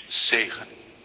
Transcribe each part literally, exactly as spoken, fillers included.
zegen.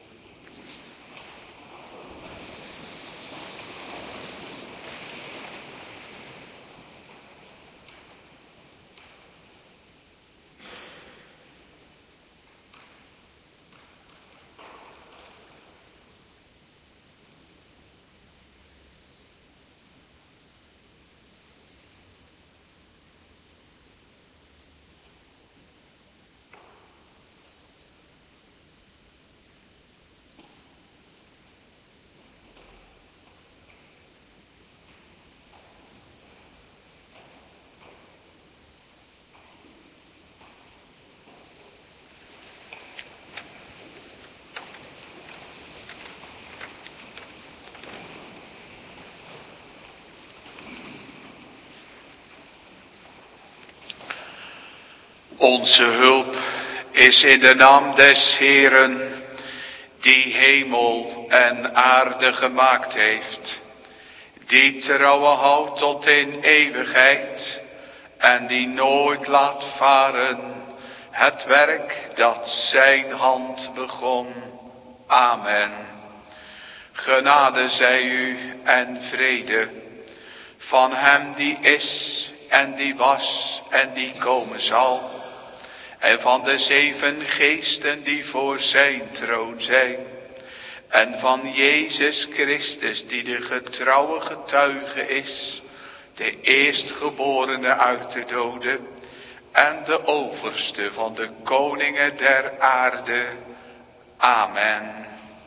Onze hulp is in de naam des Heeren, die hemel en aarde gemaakt heeft, die trouwe houdt tot in eeuwigheid en die nooit laat varen het werk dat zijn hand begon. Amen. Genade zij u en vrede van hem die is en die was en die komen zal, en van de zeven geesten die voor zijn troon zijn, en van Jezus Christus die de getrouwe getuige is, de eerstgeborene uit de doden en de overste van de koningen der aarde. Amen.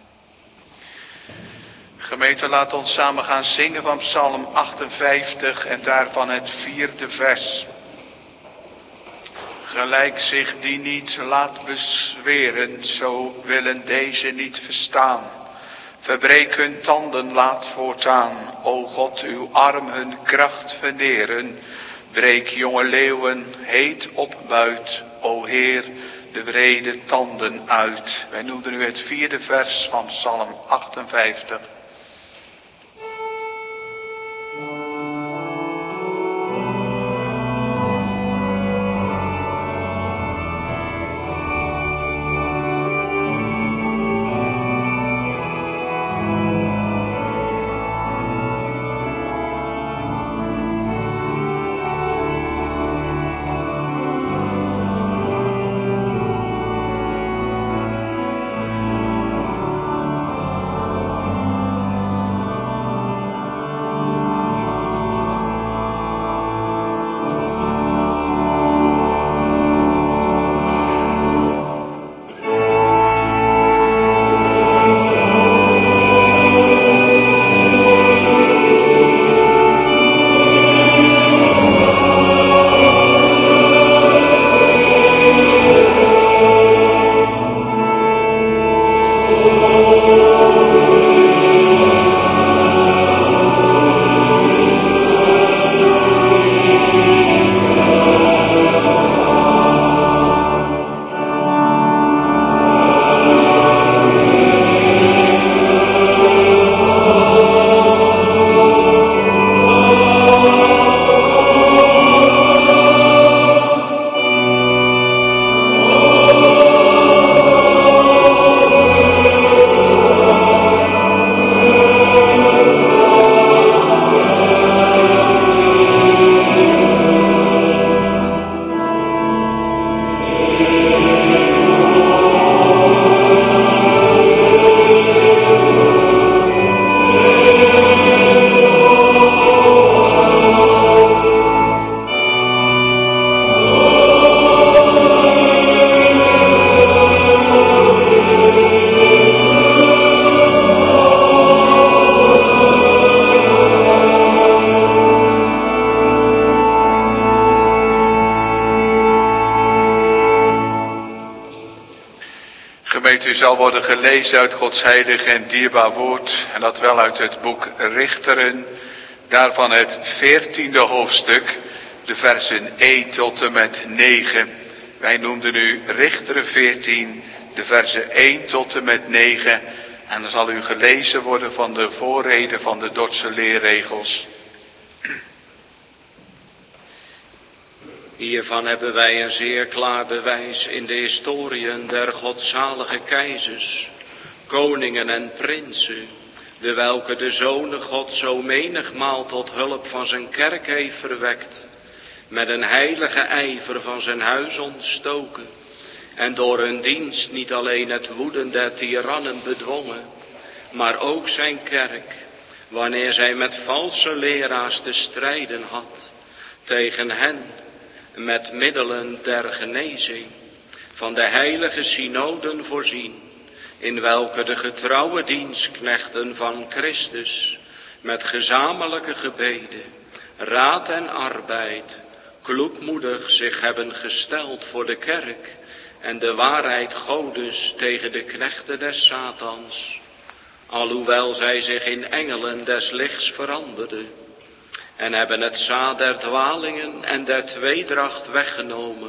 Gemeente, laat ons samen gaan zingen van Psalm achtenvijftig en daarvan het vierde vers. Gelijk zich die niet laat bezweren, zo willen deze niet verstaan. Verbreek hun tanden, laat voortaan, o God, uw arm hun kracht verneren. Breek jonge leeuwen heet op buit, o Heer, de wrede tanden uit. Wij noemen nu het vierde vers van Psalm achtenvijftig. Gemeente, u zal worden gelezen uit Gods heilig en dierbaar woord, en dat wel uit het boek Richteren, daarvan het veertiende hoofdstuk, de versen één tot en met negen. Wij noemden nu Richteren veertien, de versen één tot en met negen, en dan zal u gelezen worden van de voorrede van de Dordtse leerregels. Hiervan hebben wij een zeer klaar bewijs in de historiën der godzalige keizers, koningen en prinsen, de welke de Zonen God zo menigmaal tot hulp van zijn kerk heeft verwekt, met een heilige ijver van zijn huis ontstoken, en door hun dienst niet alleen het woeden der tirannen bedwongen, maar ook zijn kerk, wanneer zij met valse leraars te strijden had, tegen hen met middelen der genezing van de heilige synoden voorzien, in welke de getrouwe dienstknechten van Christus met gezamenlijke gebeden, raad en arbeid kloekmoedig zich hebben gesteld voor de kerk en de waarheid Godes tegen de knechten des Satans, alhoewel zij zich in engelen des lichts veranderden, en hebben het zaad der dwalingen en der tweedracht weggenomen,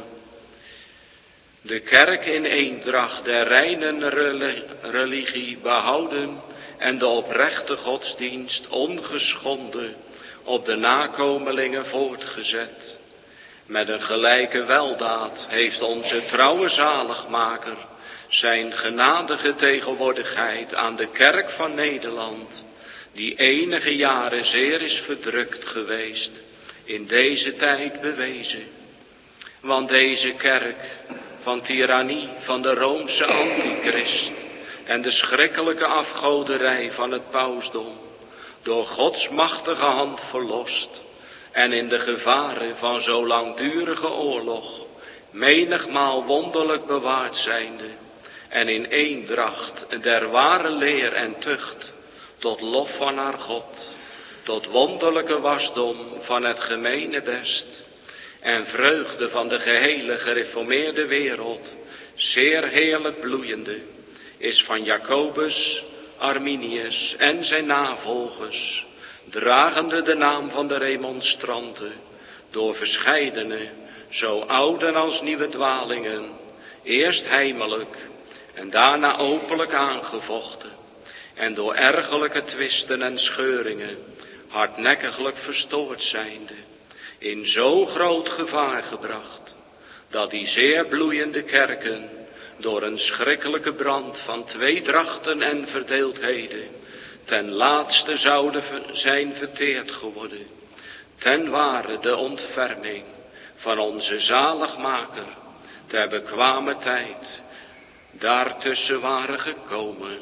de kerk in eendracht der reinen religie behouden en de oprechte godsdienst ongeschonden op de nakomelingen voortgezet. Met een gelijke weldaad heeft onze trouwe zaligmaker zijn genadige tegenwoordigheid aan de kerk van Nederland, die enige jaren zeer is verdrukt geweest, in deze tijd bewezen. Want deze kerk van tirannie van de Roomse antichrist en de schrikkelijke afgoderij van het pausdom, door Gods machtige hand verlost en in de gevaren van zo langdurige oorlog menigmaal wonderlijk bewaard zijnde, en in eendracht der ware leer en tucht, tot lof van haar God, tot wonderlijke wasdom van het gemene best, en vreugde van de gehele gereformeerde wereld, zeer heerlijk bloeiende, is van Jacobus, Arminius en zijn navolgers, dragende de naam van de remonstranten, door verscheidene, zo oude als nieuwe dwalingen, eerst heimelijk en daarna openlijk aangevochten, en door ergerlijke twisten en scheuringen hardnekkiglijk verstoord zijnde, in zo groot gevaar gebracht, dat die zeer bloeiende kerken door een schrikkelijke brand van tweedrachten en verdeeldheden ten laatste zouden zijn verteerd geworden, ten ware de ontferming van onze zaligmaker ter bekwame tijd daartussen waren gekomen.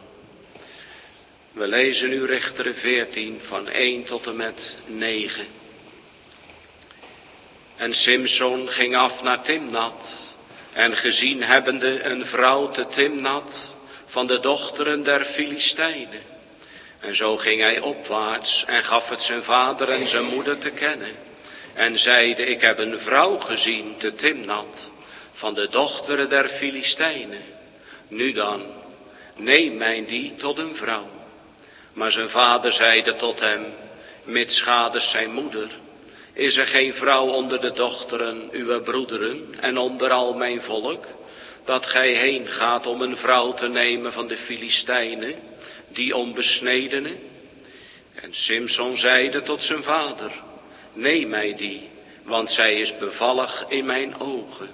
We lezen nu Richteren veertien van één tot en met negen. En Simson ging af naar Timnat, en gezien hebbende een vrouw te Timnat van de dochteren der Filistijnen. En zo ging hij opwaarts en gaf het zijn vader en zijn moeder te kennen. En zeide, ik heb een vrouw gezien te Timnat van de dochteren der Filistijnen. Nu dan, neem mij die tot een vrouw. Maar zijn vader zeide tot hem, mitsgaders zijn moeder, is er geen vrouw onder de dochteren uw broederen en onder al mijn volk, dat gij heen gaat om een vrouw te nemen van de Filistijnen, die onbesnedene? En Simson zeide tot zijn vader, neem mij die, want zij is bevallig in mijn ogen.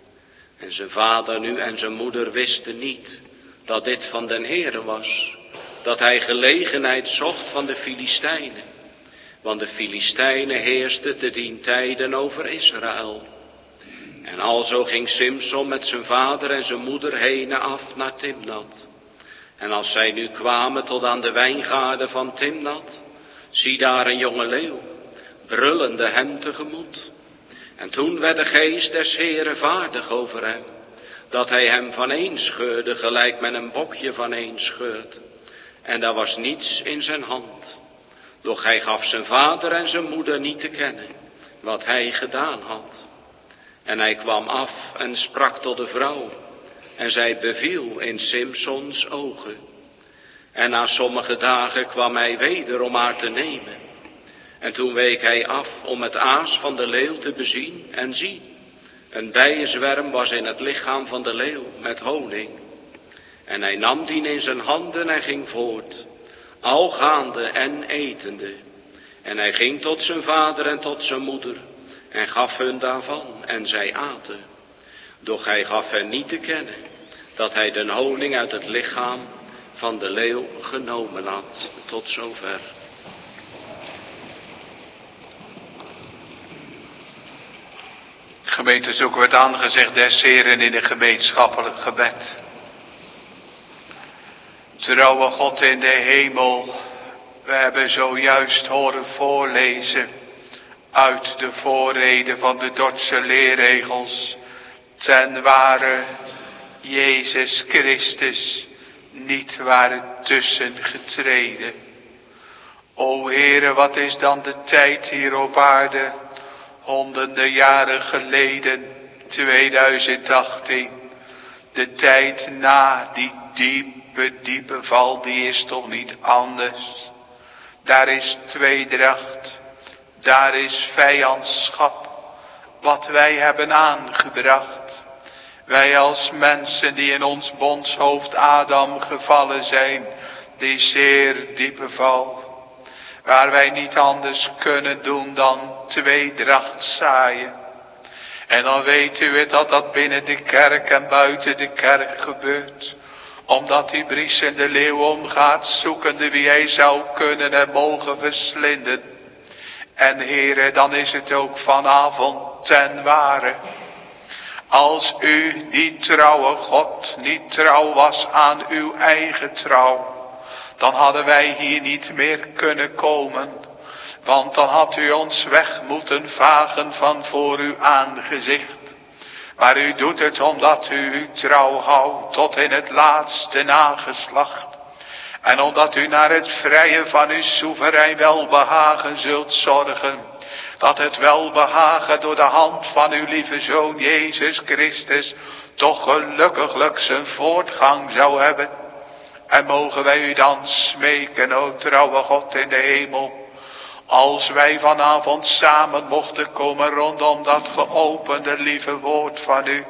En zijn vader nu en zijn moeder wisten niet dat dit van den Heere was, dat hij gelegenheid zocht van de Filistijnen. Want de Filistijnen heersten te dien tijden over Israël. En alzo ging Simson met zijn vader en zijn moeder heen af naar Timnat. En als zij nu kwamen tot aan de wijngaarden van Timnat, zie daar een jonge leeuw, brullende hem tegemoet. En toen werd de geest des Heeren vaardig over hem, dat hij hem vaneen scheurde, gelijk men een bokje vaneen scheurt. En daar was niets in zijn hand. Doch hij gaf zijn vader en zijn moeder niet te kennen, wat hij gedaan had. En hij kwam af en sprak tot de vrouw, en zij beviel in Simsons ogen. En na sommige dagen kwam hij weder om haar te nemen. En toen week hij af om het aas van de leeuw te bezien, en zie, een bijenzwerm was in het lichaam van de leeuw met honing. En hij nam die in zijn handen en ging voort, al gaande en etende. En hij ging tot zijn vader en tot zijn moeder, en gaf hun daarvan en zij aten. Doch hij gaf hen niet te kennen dat hij de honing uit het lichaam van de leeuw genomen had. Tot zover. Gemeente, zoeken we het aangezicht des Heren in een gemeenschappelijk gebed. Trouwe God in de hemel, we hebben zojuist horen voorlezen uit de voorrede van de Dordtse leerregels. Ten ware Jezus Christus niet waren tussen getreden. O Heere, wat is dan de tijd hier op aarde, honderden jaren geleden, tweeduizend achttien. De tijd na die diepe, diepe val, die is toch niet anders. Daar is tweedracht, daar is vijandschap, wat wij hebben aangebracht. Wij als mensen die in ons bondshoofd Adam gevallen zijn, die zeer diepe val. Waar wij niet anders kunnen doen dan tweedracht zaaien. En dan weet u het dat dat binnen de kerk en buiten de kerk gebeurt. Omdat die briesende leeuw omgaat, zoekende wie hij zou kunnen en mogen verslinden. En Heere, dan is het ook vanavond ten ware. Als u, die trouwe God, niet trouw was aan uw eigen trouw, dan hadden wij hier niet meer kunnen komen. Want dan had u ons weg moeten vagen van voor uw aangezicht. Maar u doet het omdat u uw trouw houdt tot in het laatste nageslacht. En omdat u naar het vrije van uw soeverein welbehagen zult zorgen. Dat het welbehagen door de hand van uw lieve Zoon Jezus Christus toch gelukkiglijk zijn voortgang zou hebben. En mogen wij u dan smeken, o trouwe God in de hemel. Als wij vanavond samen mochten komen rondom dat geopende lieve woord van u.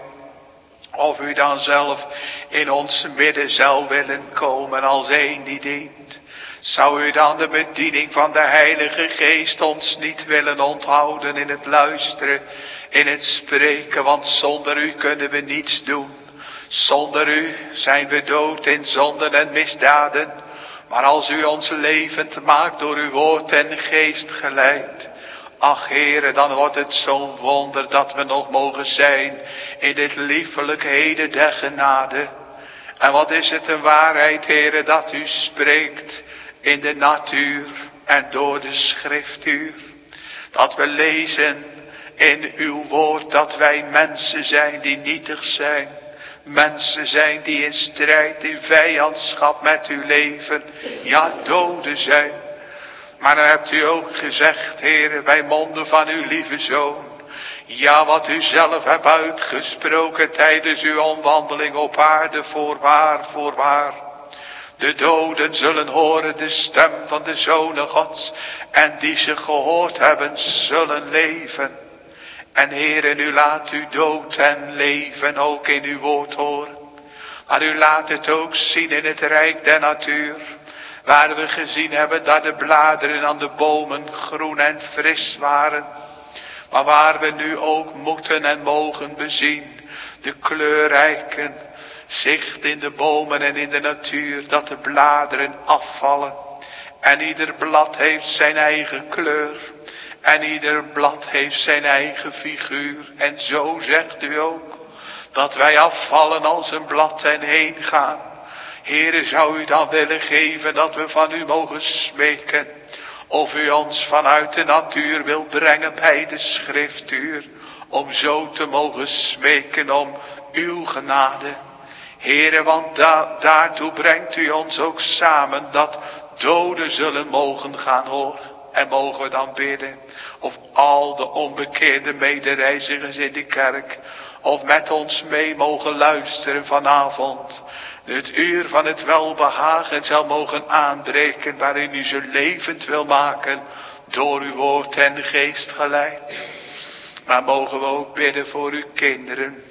Of u dan zelf in ons midden zou willen komen als een die dient. Zou u dan de bediening van de Heilige Geest ons niet willen onthouden in het luisteren, in het spreken. Want zonder u kunnen we niets doen. Zonder u zijn we dood in zonden en misdaden. Maar als u ons levend maakt door uw woord en geest geleid. Ach Heere, dan wordt het zo'n wonder dat we nog mogen zijn in dit liefelijk heden der genade. En wat is het een waarheid, Heere, dat u spreekt in de natuur en door de schriftuur. Dat we lezen in uw woord dat wij mensen zijn die nietig zijn. Mensen zijn die in strijd, in vijandschap met uw leven, ja doden zijn. Maar dan hebt u ook gezegd, Heere, bij monden van uw lieve Zoon. Ja, wat u zelf hebt uitgesproken tijdens uw omwandeling op aarde, voorwaar, voorwaar. De doden zullen horen de stem van de Zonen Gods. En die ze gehoord hebben, zullen leven. En Heere, u laat u dood en leven ook in uw woord horen. Maar u laat het ook zien in het rijk der natuur. Waar we gezien hebben dat de bladeren aan de bomen groen en fris waren. Maar waar we nu ook moeten en mogen bezien. De kleurrijken zicht in de bomen en in de natuur. Dat de bladeren afvallen. En ieder blad heeft zijn eigen kleur. En ieder blad heeft zijn eigen figuur. En zo zegt u ook. Dat wij afvallen als een blad en heen gaan. Heere, zou u dan willen geven dat we van u mogen smeken. Of u ons vanuit de natuur wil brengen bij de schriftuur. Om zo te mogen smeken om uw genade. Heere, want da daartoe brengt u ons ook samen. Dat doden zullen mogen gaan horen. En mogen we dan bidden. Of al de onbekeerde medereizigers in de kerk. Of met ons mee mogen luisteren vanavond. Het uur van het welbehagen zal mogen aanbreken. Waarin u ze levend wil maken. Door uw woord en geest geleid. Maar mogen we ook bidden voor uw kinderen.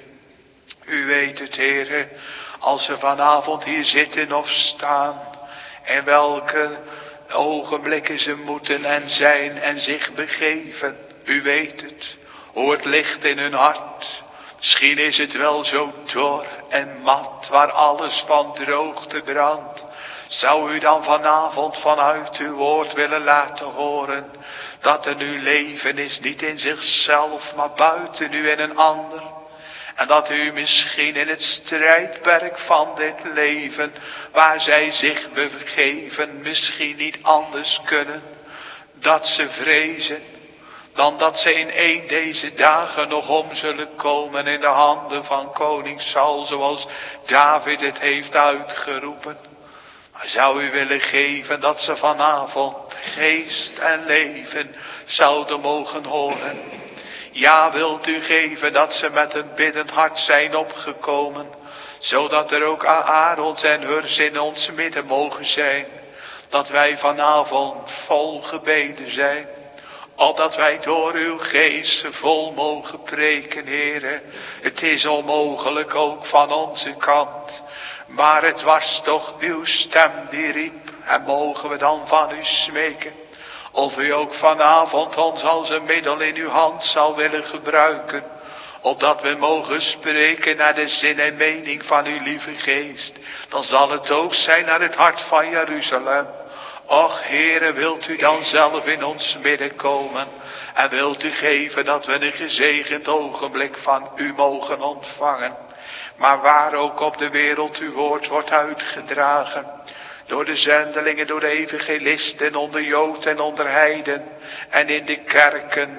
U weet het, Heere. Als ze vanavond hier zitten of staan. En welke ogenblikken ze moeten en zijn en zich begeven. U weet het. Hoe het ligt in hun hart. Misschien is het wel zo dor en mat, waar alles van droogte brandt. Zou u dan vanavond vanuit uw woord willen laten horen, dat er nu leven is, niet in zichzelf, maar buiten u en een ander. En dat u misschien in het strijdperk van dit leven, waar zij zich begeven, misschien niet anders kunnen. Dat ze vrezen, dan dat ze in een deze dagen nog om zullen komen in de handen van koning Saul, zoals David het heeft uitgeroepen. Maar zou u willen geven dat ze vanavond geest en leven zouden mogen horen. Ja, wilt u geven dat ze met een biddend hart zijn opgekomen, zodat er ook Aarons en Hurs in ons midden mogen zijn. Dat wij vanavond vol gebeden zijn, opdat wij door uw geest vol mogen preken, Heere. Het is onmogelijk ook van onze kant, maar het was toch uw stem die riep. En mogen we dan van u smeken, of u ook vanavond ons als een middel in uw hand zal willen gebruiken, opdat we mogen spreken naar de zin en mening van uw lieve geest. Dan zal het ook zijn naar het hart van Jeruzalem. Och Heere, wilt u dan zelf in ons midden komen, en wilt u geven dat we een gezegend ogenblik van u mogen ontvangen. Maar waar ook op de wereld uw woord wordt uitgedragen, door de zendelingen, door de evangelisten, onder Jood en onder heiden, en in de kerken,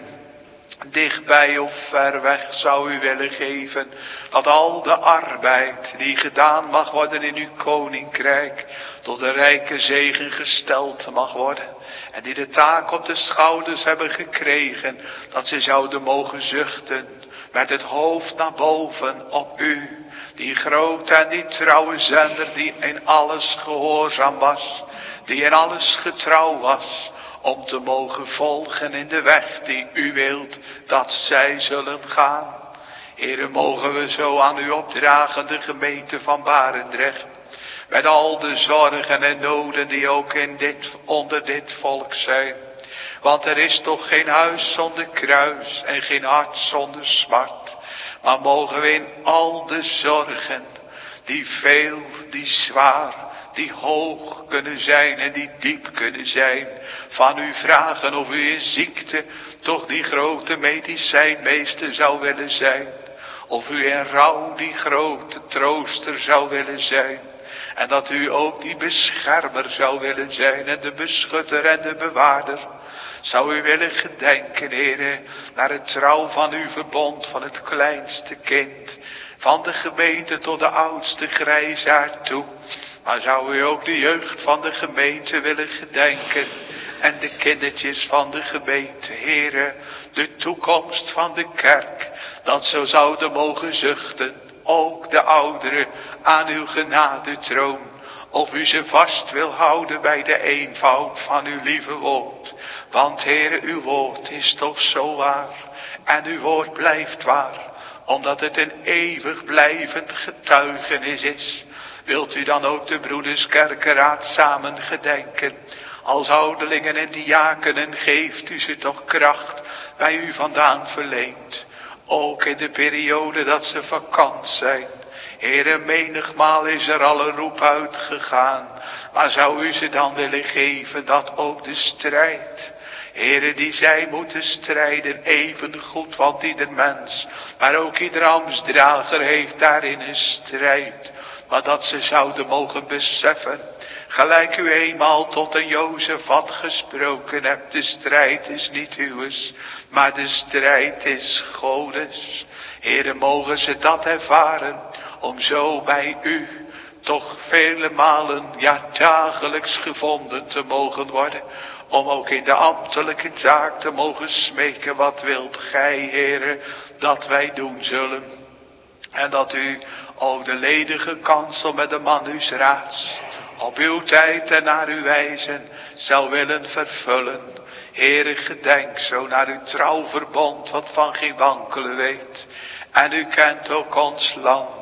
dichtbij of ver weg, zou u willen geven dat al de arbeid die gedaan mag worden in uw koninkrijk, tot de rijke zegen gesteld mag worden. En die de taak op de schouders hebben gekregen, dat ze zouden mogen zuchten met het hoofd naar boven op u. Die grote en die trouwe zender, die in alles gehoorzaam was, die in alles getrouw was, om te mogen volgen in de weg die u wilt dat zij zullen gaan. Heere, mogen we zo aan u opdragen, de gemeente van Barendrecht, met al de zorgen en noden die ook in dit, onder dit volk zijn. Want er is toch geen huis zonder kruis en geen hart zonder smart. Maar mogen we in al de zorgen, die veel, die zwaar, die hoog kunnen zijn en die diep kunnen zijn, van u vragen of u in ziekte toch die grote medicijnmeester zou willen zijn. Of u in rouw die grote trooster zou willen zijn. En dat u ook die beschermer zou willen zijn en de beschutter en de bewaarder. Zou u willen gedenken, Heere, naar het trouw van uw verbond, van het kleinste kind, van de gemeente tot de oudste grijsaard toe. Maar zou u ook de jeugd van de gemeente willen gedenken en de kindertjes van de gemeente, Heere, de toekomst van de kerk, dat zo zouden mogen zuchten, ook de ouderen, aan uw genadetroon. Of u ze vast wil houden bij de eenvoud van uw lieve woord. Want Heere, uw woord is toch zo waar. En uw woord blijft waar. Omdat het een eeuwig blijvend getuigenis is. Wilt u dan ook de broederskerkenraad samen gedenken. Als ouderlingen en diakenen geeft u ze toch kracht bij u vandaan verleend. Ook in de periode dat ze vakant zijn. Heere, menigmaal is er al een roep uitgegaan. Maar zou u ze dan willen geven dat ook de strijd, Heere, die zij moeten strijden even goed, want ieder mens, maar ook ieder ambtsdrager heeft daarin een strijd. Maar dat ze zouden mogen beseffen, gelijk u eenmaal tot een Jozef had gesproken hebt, de strijd is niet uwes, maar de strijd is Godes. Heere, mogen ze dat ervaren, om zo bij u toch vele malen, ja dagelijks gevonden te mogen worden. Om ook in de ambtelijke taak te mogen smeken, wat wilt gij, Heere, dat wij doen zullen. En dat u ook de ledige kansel met de man uws raads op uw tijd en naar uw wijzen zou willen vervullen. Heere, gedenk zo naar uw trouw verbond, wat van geen wankelen weet. En u kent ook ons land.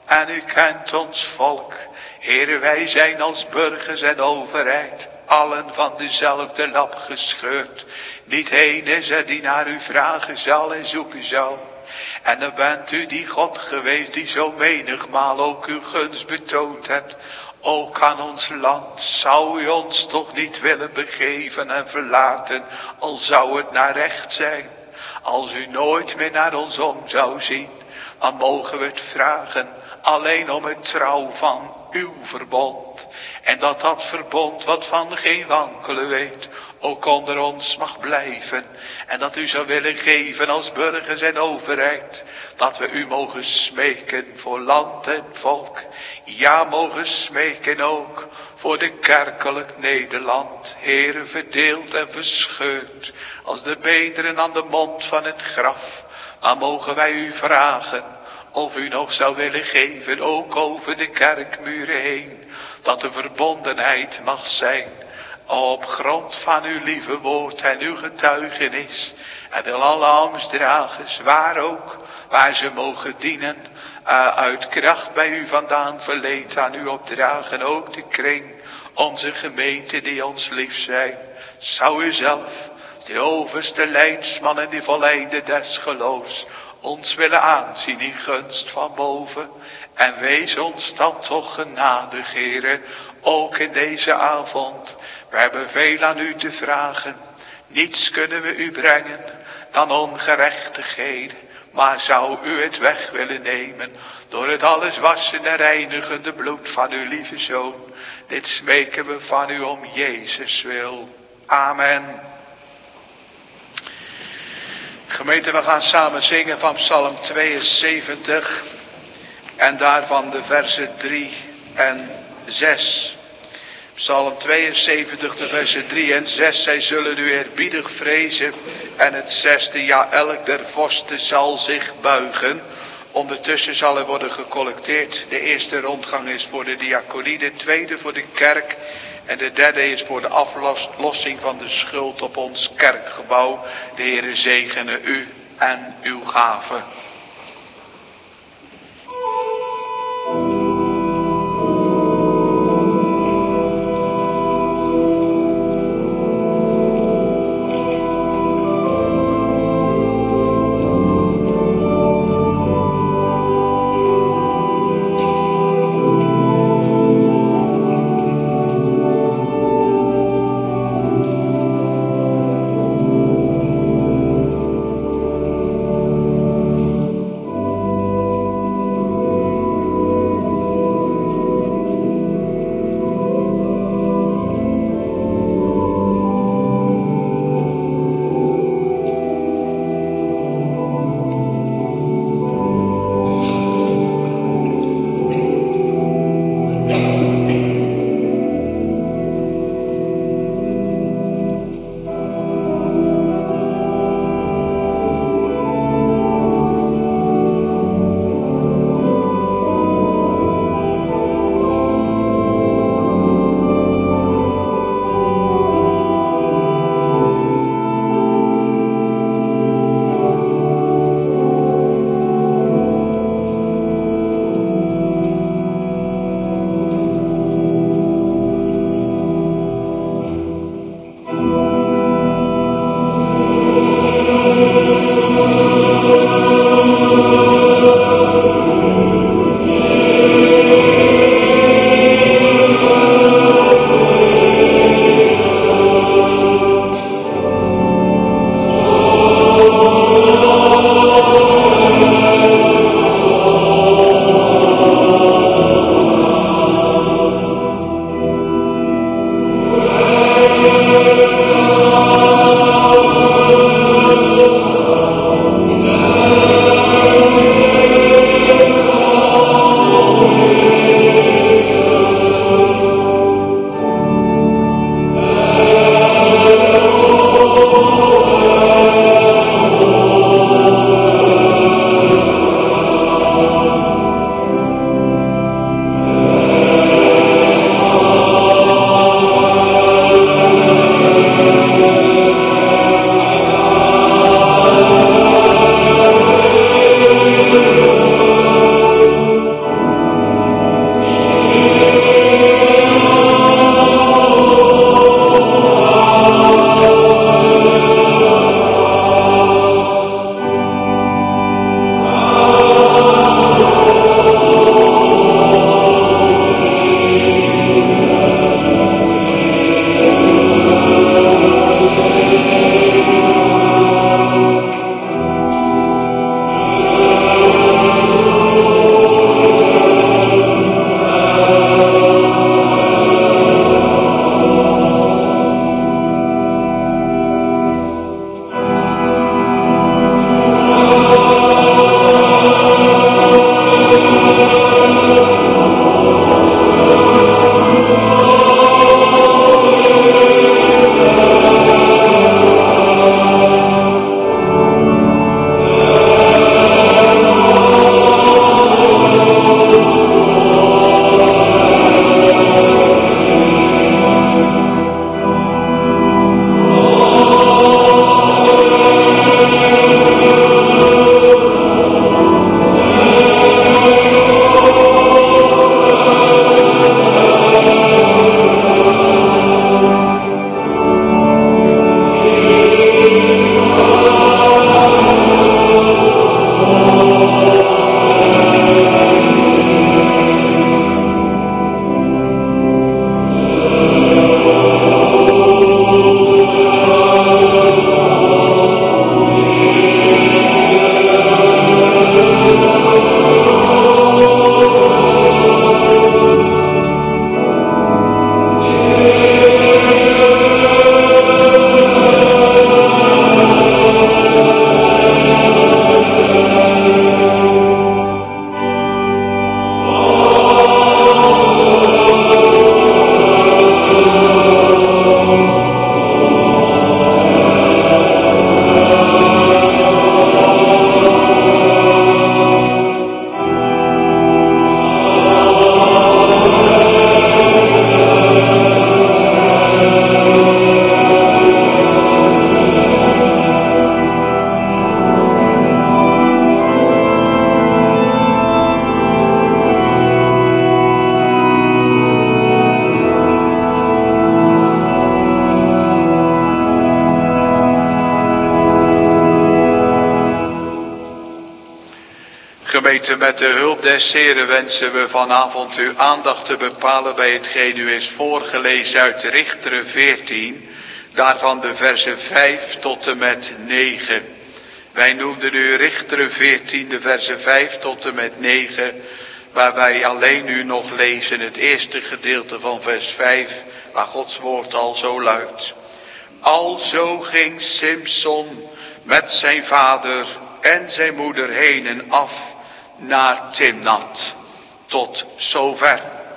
En u kent ons volk. Heere, wij zijn als burgers en overheid allen van dezelfde lap gescheurd. Niet één is er die naar u vragen zal en zoeken zal. En dan bent u die God geweest die zo menigmaal ook uw gunst betoond hebt. Ook aan ons land zou u ons toch niet willen begeven en verlaten, al zou het naar recht zijn. Als u nooit meer naar ons om zou zien, dan mogen we het vragen alleen om het trouw van uw verbond. En dat dat verbond wat van geen wankelen weet, ook onder ons mag blijven. En dat u zou willen geven als burgers en overheid, dat we u mogen smeken voor land en volk. Ja, mogen smeken ook voor de kerkelijk Nederland. Heere, verdeeld en verscheurd als de beenderen aan de mond van het graf. Dan mogen wij u vragen of u nog zou willen geven, ook over de kerkmuren heen, dat er verbondenheid mag zijn op grond van uw lieve woord en uw getuigenis. En wil alle ambtsdragers, waar ook, waar ze mogen dienen, uh, uit kracht bij u vandaan verleend aan u opdragen, ook de kring, onze gemeente die ons lief zijn. Zou u zelf, de overste leidsman en de volleinde des geloofs, ons willen aanzien in gunst van boven. En wees ons dan toch genadig, Heere, ook in deze avond. We hebben veel aan u te vragen. Niets kunnen we u brengen dan ongerechtigheden. Maar zou u het weg willen nemen door het alles wassen en reinigende bloed van uw lieve Zoon. Dit smeken we van u om Jezus wil. Amen. Gemeente, we gaan samen zingen van Psalm tweeënzeventig en daarvan de versen drie en zes. Psalm tweeënzeventig, de versen drie en zes. Zij zullen u eerbiedig vrezen. En het zesde, ja, elk der vorsten zal zich buigen. Ondertussen zal er worden gecollecteerd. De eerste rondgang is voor de diaconie, de tweede voor de kerk. En de derde is voor de aflossing van de schuld op ons kerkgebouw. De Heere zegene u en uw gaven. Gemeente, met de hulp des Heren wensen we vanavond uw aandacht te bepalen bij hetgeen u is voorgelezen uit Richteren veertien, daarvan de versen vijf tot en met negen. Wij noemden u Richteren veertien, de versen vijf tot en met negen, waar wij alleen nu nog lezen het eerste gedeelte van vers vijf, waar Gods woord al zo luidt. Alzo ging Simson met zijn vader en zijn moeder heen en af naar Timnat. Tot zover.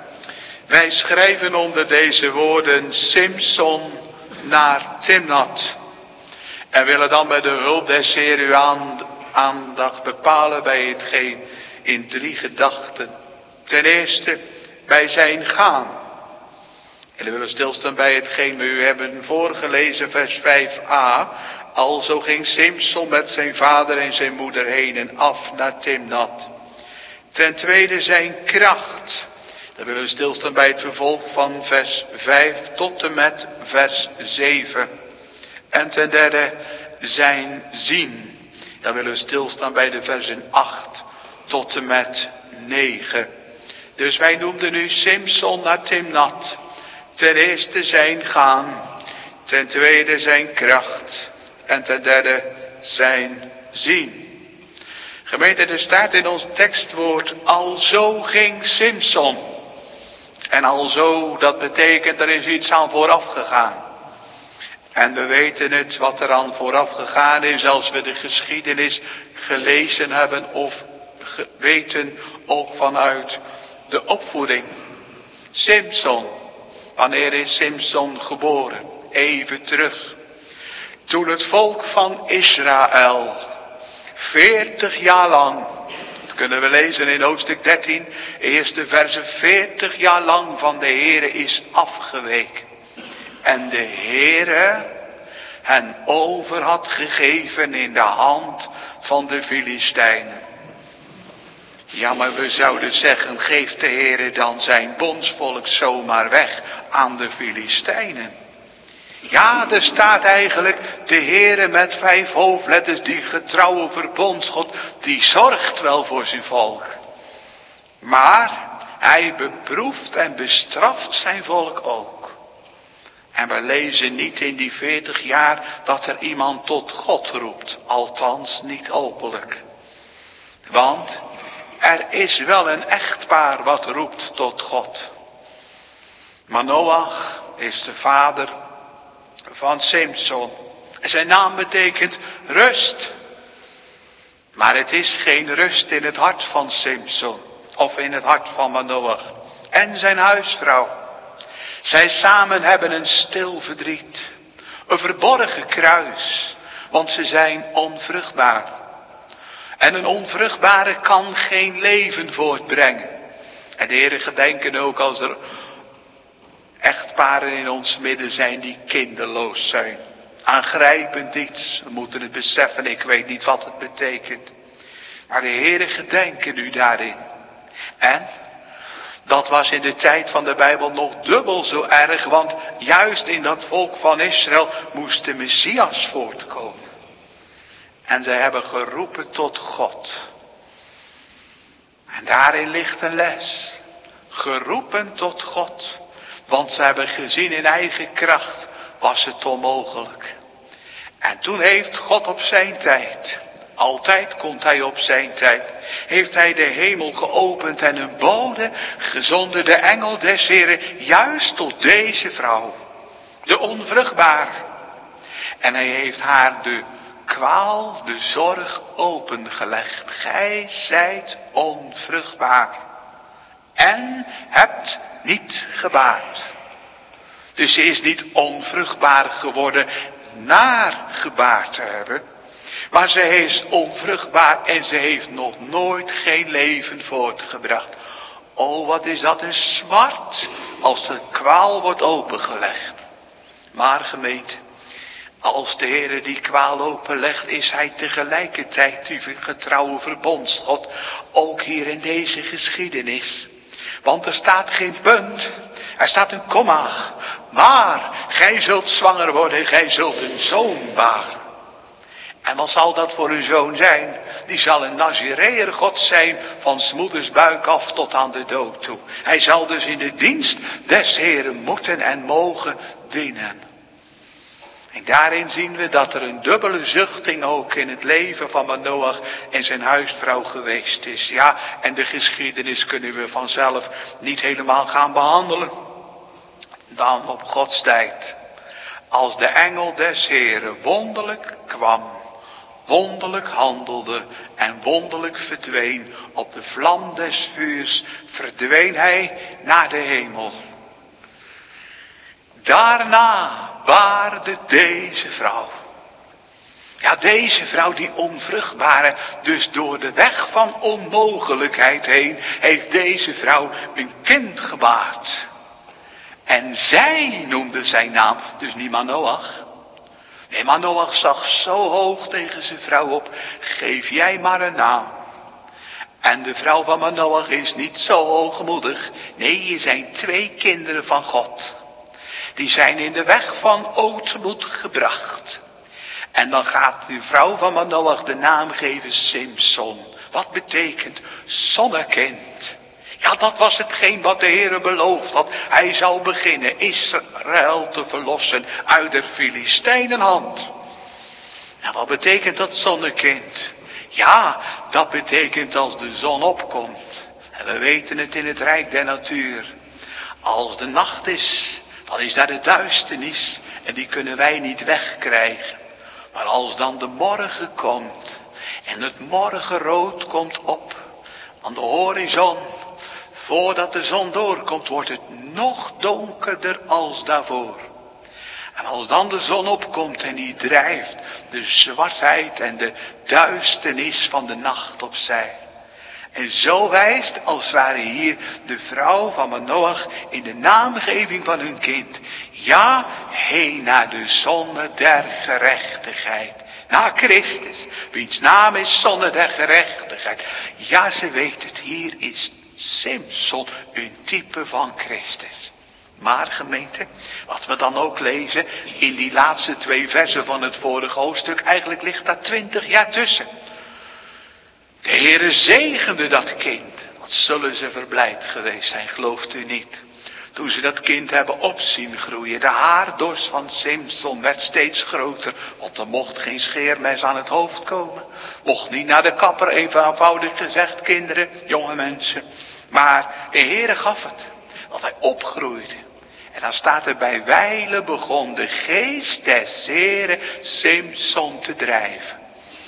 Wij schrijven onder deze woorden Simson naar Timnat. En willen dan met de hulp des Heer uw aandacht bepalen bij hetgeen in drie gedachten. Ten eerste bij zijn gaan. En we willen stilstaan bij hetgeen we u hebben voorgelezen, vers vijf a. Alzo ging Simson met zijn vader en zijn moeder heen en af naar Timnat. Ten tweede zijn kracht. Dan willen we stilstaan bij het vervolg van vers vijf tot en met vers zeven. En ten derde zijn zien. Dan willen we stilstaan bij de versen acht tot en met negen. Dus wij noemden nu Simson naar Timnat. Ten eerste zijn gaan. Ten tweede zijn kracht. En ten derde zijn zien. Gemeente, er staat in ons tekstwoord, alzo ging Simson. En alzo, dat betekent er is iets aan vooraf gegaan. En we weten het wat er aan vooraf gegaan is als we de geschiedenis gelezen hebben of ge- weten ook vanuit de opvoeding. Simson, wanneer is Simson geboren? Even terug. Toen het volk van Israël veertig jaar lang, dat kunnen we lezen in hoofdstuk dertien, eerste verse, veertig jaar lang van de Heere is afgeweken. En de Heere hen over had gegeven in de hand van de Filistijnen. Ja, maar we zouden zeggen, geeft de Heere dan zijn bondsvolk zomaar weg aan de Filistijnen? Ja, er staat eigenlijk, de Heere met vijf hoofdletters, die getrouwe verbondsgod, die zorgt wel voor zijn volk. Maar hij beproeft en bestraft zijn volk ook. En we lezen niet in die veertig jaar dat er iemand tot God roept, althans niet openlijk. Want er is wel een echtpaar wat roept tot God. Manoach is de vader van Simson. Zijn naam betekent rust. Maar het is geen rust in het hart van Simson. Of in het hart van Manoach. En zijn huisvrouw. Zij samen hebben een stil verdriet. Een verborgen kruis. Want ze zijn onvruchtbaar. En een onvruchtbare kan geen leven voortbrengen. En de Heere gedenken ook als er echtparen in ons midden zijn die kinderloos zijn. Aangrijpend iets. We moeten het beseffen, ik weet niet wat het betekent. Maar de Heere gedenken u daarin. En dat was in de tijd van de Bijbel nog dubbel zo erg. Want juist in dat volk van Israël moest de Messias voortkomen. En zij hebben geroepen tot God. En daarin ligt een les. Geroepen tot God. Want ze hebben gezien in eigen kracht was het onmogelijk. En toen heeft God op zijn tijd, altijd komt hij op zijn tijd, heeft hij de hemel geopend en een bode gezonden, de engel des Heren, juist tot deze vrouw, de onvruchtbare. En hij heeft haar de kwaal, de zorg opengelegd. Gij zijt onvruchtbaar en hebt niet gebaard. Dus ze is niet onvruchtbaar geworden na gebaard te hebben. Maar ze is onvruchtbaar en ze heeft nog nooit geen leven voortgebracht. Oh, wat is dat een smart als de kwaal wordt opengelegd. Maar gemeente, als de Heere die kwaal openlegt, is hij tegelijkertijd uw getrouwe verbondsgod. Ook hier in deze geschiedenis. Want er staat geen punt. Er staat een komma. Maar gij zult zwanger worden, gij zult een zoon baren. En wat zal dat voor uw zoon zijn? Die zal een Nazireër God zijn, van 's moeders buik af tot aan de dood toe. Hij zal dus in de dienst des Heeren moeten en mogen dienen. En daarin zien we dat er een dubbele zuchting ook in het leven van Manoach en zijn huisvrouw geweest is. Ja, en de geschiedenis kunnen we vanzelf niet helemaal gaan behandelen. Dan op Gods tijd, als de engel des Heeren wonderlijk kwam, wonderlijk handelde en wonderlijk verdween op de vlam des vuurs, verdween hij naar de hemel. Daarna baarde deze vrouw. Ja, deze vrouw, die onvruchtbare, dus door de weg van onmogelijkheid heen, heeft deze vrouw een kind gebaard. En zij noemde zijn naam, dus niet Manoach. Nee, Manoach zag zo hoog tegen zijn vrouw op, geef jij maar een naam. En de vrouw van Manoach is niet zo hoogmoedig. Nee, je zijn twee kinderen van God. Die zijn in de weg van ootmoed gebracht. En dan gaat de vrouw van Manoach de naam geven Simson. Wat betekent zonnekind? Ja, dat was hetgeen wat de Heere beloofd had. Hij zou beginnen Israël te verlossen uit de Filistijnenhand. En wat betekent dat zonnekind? Ja, dat betekent als de zon opkomt. En we weten het in het rijk der natuur. Als de nacht is, dan is daar de duisternis. En die kunnen wij niet wegkrijgen. Maar als dan de morgen komt. En het morgenrood komt op. Aan de horizon. Voordat de zon doorkomt, wordt het nog donkerder als daarvoor. En als dan de zon opkomt en die drijft de zwartheid en de duisternis van de nacht opzij. En zo wijst als het ware hier de vrouw van Manoach in de naamgeving van hun kind. Ja, heen naar de zonne der gerechtigheid. Naar Christus, wiens naam is zonne der gerechtigheid. Ja, ze weet het, hier is Simson een type van Christus. Maar gemeente, wat we dan ook lezen in die laatste twee versen van het vorige hoofdstuk, eigenlijk ligt daar twintig jaar tussen. De Heere zegende dat kind. Wat zullen ze verblijd geweest zijn, gelooft u niet? Toen ze dat kind hebben op zien groeien. De haardors van Simson werd steeds groter. Want er mocht geen scheermes aan het hoofd komen. Mocht niet naar de kapper, even eenvoudig gezegd, kinderen, jonge mensen. Maar de Heere gaf het. Dat hij opgroeide. En dan staat er bij wijlen begon de geest des Heeren Simson te drijven.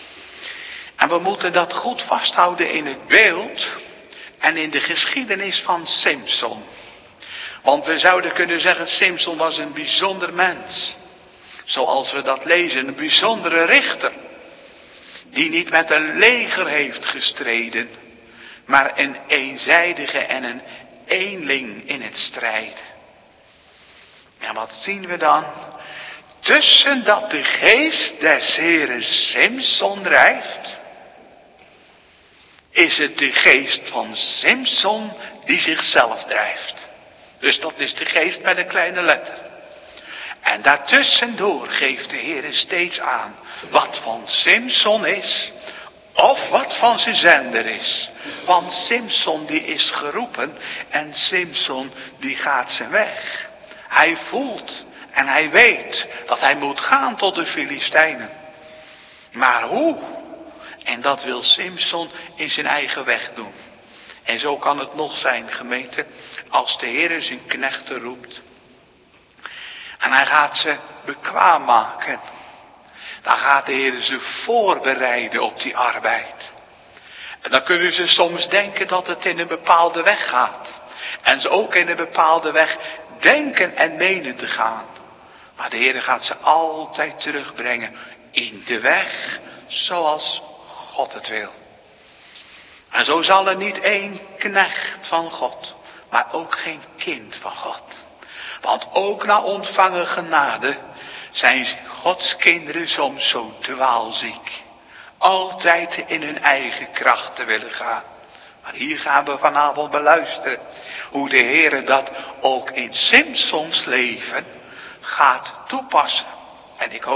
En we moeten dat goed vasthouden in het beeld en in de geschiedenis van Simson. Want we zouden kunnen zeggen, Simson was een bijzonder mens. Zoals we dat lezen, een bijzondere richter. Die niet met een leger heeft gestreden, maar een eenzijdige en een eenling in het strijden. En wat zien we dan? Tussen dat de geest des Heeren Simson drijft, is het de geest van Simson die zichzelf drijft. Dus dat is de geest met een kleine letter. En daartussendoor geeft de Heere steeds aan wat van Simson is, of wat van zijn zender is. Want Simson die is geroepen en Simson die gaat zijn weg. Hij voelt en hij weet dat hij moet gaan tot de Filistijnen. Maar hoe? En dat wil Simson in zijn eigen weg doen. En zo kan het nog zijn, gemeente, als de Heer zijn knechten roept. En hij gaat ze bekwaam maken. Dan gaat de Heer ze voorbereiden op die arbeid. En dan kunnen ze soms denken dat het in een bepaalde weg gaat. En ze ook in een bepaalde weg denken en menen te gaan. Maar de Heer gaat ze altijd terugbrengen in de weg zoals God het wil. En zo zal er niet één knecht van God, maar ook geen kind van God. Want ook na ontvangen genade zijn Gods kinderen soms zo dwaalziek. Altijd in hun eigen kracht te willen gaan. Maar hier gaan we vanavond beluisteren hoe de Heer dat ook in Simsons leven gaat toepassen. En ik hoop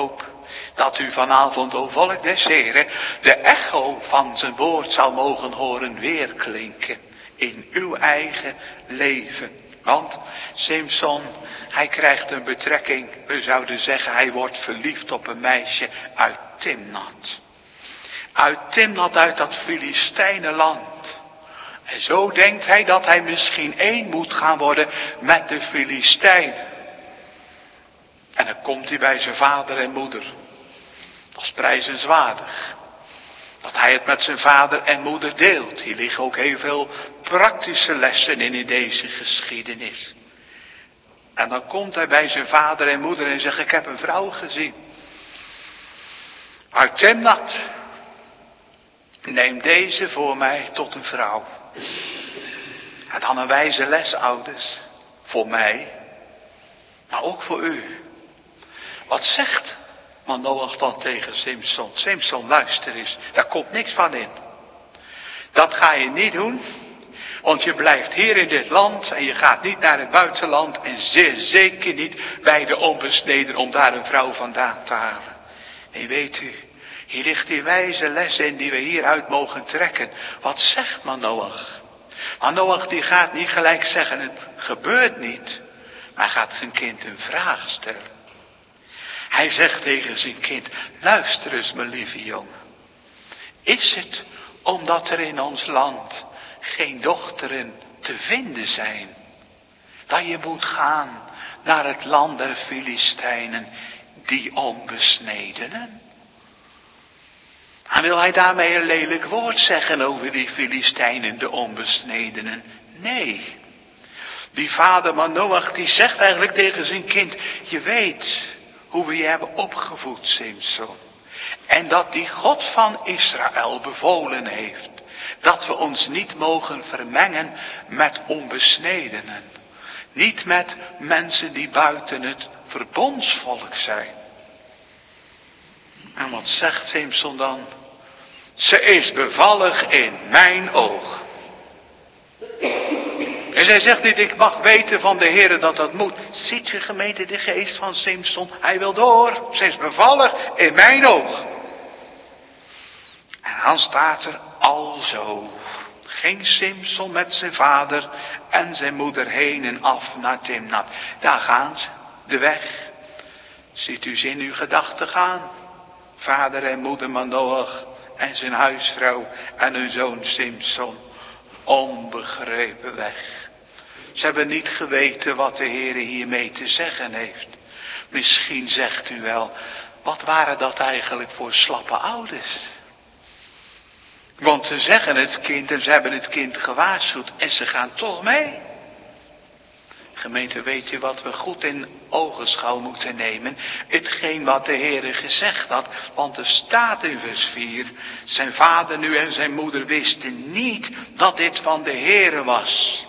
dat u vanavond, o volk des Heren, de echo van zijn woord zal mogen horen weerklinken in uw eigen leven. Want Simson, hij krijgt een betrekking, we zouden zeggen, hij wordt verliefd op een meisje uit Timnat. Uit Timnat, uit dat Filistijnenland. En zo denkt hij dat hij misschien één moet gaan worden met de Filistijnen. En dan komt hij bij zijn vader en moeder. Dat is prijzenswaardig. Dat hij het met zijn vader en moeder deelt. Hier liggen ook heel veel praktische lessen in in deze geschiedenis. En dan komt hij bij zijn vader en moeder en zegt, ik heb een vrouw gezien. Uit Timnat. Neem deze voor mij tot een vrouw. En dan een wijze les, ouders. Voor mij. Maar ook voor u. Wat zegt Manoach dan tegen Simson? Simson, luister eens. Daar komt niks van in. Dat ga je niet doen. Want je blijft hier in dit land. En je gaat niet naar het buitenland. En zeer zeker niet bij de onbesneden om daar een vrouw vandaan te halen. Nee, weet u. Hier ligt die wijze les in die we hieruit mogen trekken. Wat zegt Manoach? Manoach die gaat niet gelijk zeggen, het gebeurt niet. Maar hij gaat zijn kind een vraag stellen. Hij zegt tegen zijn kind, luister eens mijn lieve jongen. Is het omdat er in ons land geen dochteren te vinden zijn, dat je moet gaan naar het land der Filistijnen, die onbesnedenen? En wil hij daarmee een lelijk woord zeggen over die Filistijnen, de onbesnedenen? Nee. Die vader Manoach die zegt eigenlijk tegen zijn kind, je weet hoe we je hebben opgevoed, Simson. En dat die God van Israël bevolen heeft, dat we ons niet mogen vermengen met onbesnedenen. Niet met mensen die buiten het verbondsvolk zijn. En wat zegt Simson dan? Ze is bevallig in mijn ogen. En zij zegt niet, ik mag weten van de Heer dat dat moet. Ziet u gemeente de geest van Simson? Hij wil door. Ze is bevallig in mijn ogen. En dan staat er alzo. Ging Simson met zijn vader en zijn moeder heen en af naar Timnat. Daar gaan ze, de weg. Ziet u ze in uw gedachten gaan? Vader en moeder Manoach en zijn huisvrouw en hun zoon Simson. Onbegrepen weg. Ze hebben niet geweten wat de Heer hiermee te zeggen heeft. Misschien zegt u wel, wat waren dat eigenlijk voor slappe ouders? Want ze zeggen het kind en ze hebben het kind gewaarschuwd en ze gaan toch mee. Gemeente, weet je wat we goed in ogenschouw moeten nemen? Hetgeen wat de Heer gezegd had. Want er staat in vers vier. Zijn vader nu en zijn moeder wisten niet dat dit van de Heer was.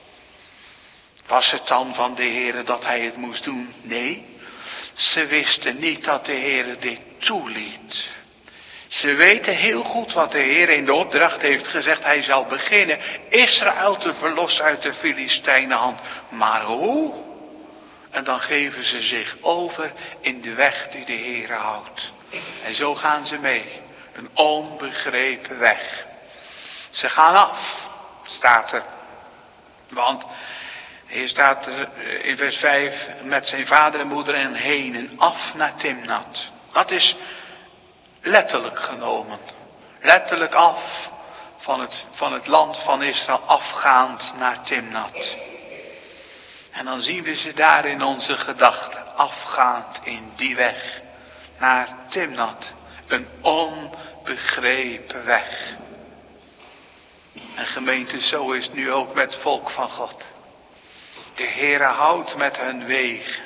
Was het dan van de Heer dat hij het moest doen? Nee. Ze wisten niet dat de Heer dit toeliet. Ze weten heel goed wat de Heer in de opdracht heeft gezegd. Hij zal beginnen Israël te verlossen uit de Filistijnenhand. Maar hoe? En dan geven ze zich over in de weg die de Heer houdt. En zo gaan ze mee. Een onbegrepen weg. Ze gaan af, staat er. Want hier staat er in vers vijf met zijn vader en moeder en heen en af naar Timnat. Dat is letterlijk genomen. Letterlijk af van het, van het land van Israël afgaand naar Timnat. En dan zien we ze daar in onze gedachten afgaand in die weg naar Timnat. Een onbegrepen weg. En gemeente, zo is het nu ook met het volk van God. De Heere houdt met hun wegen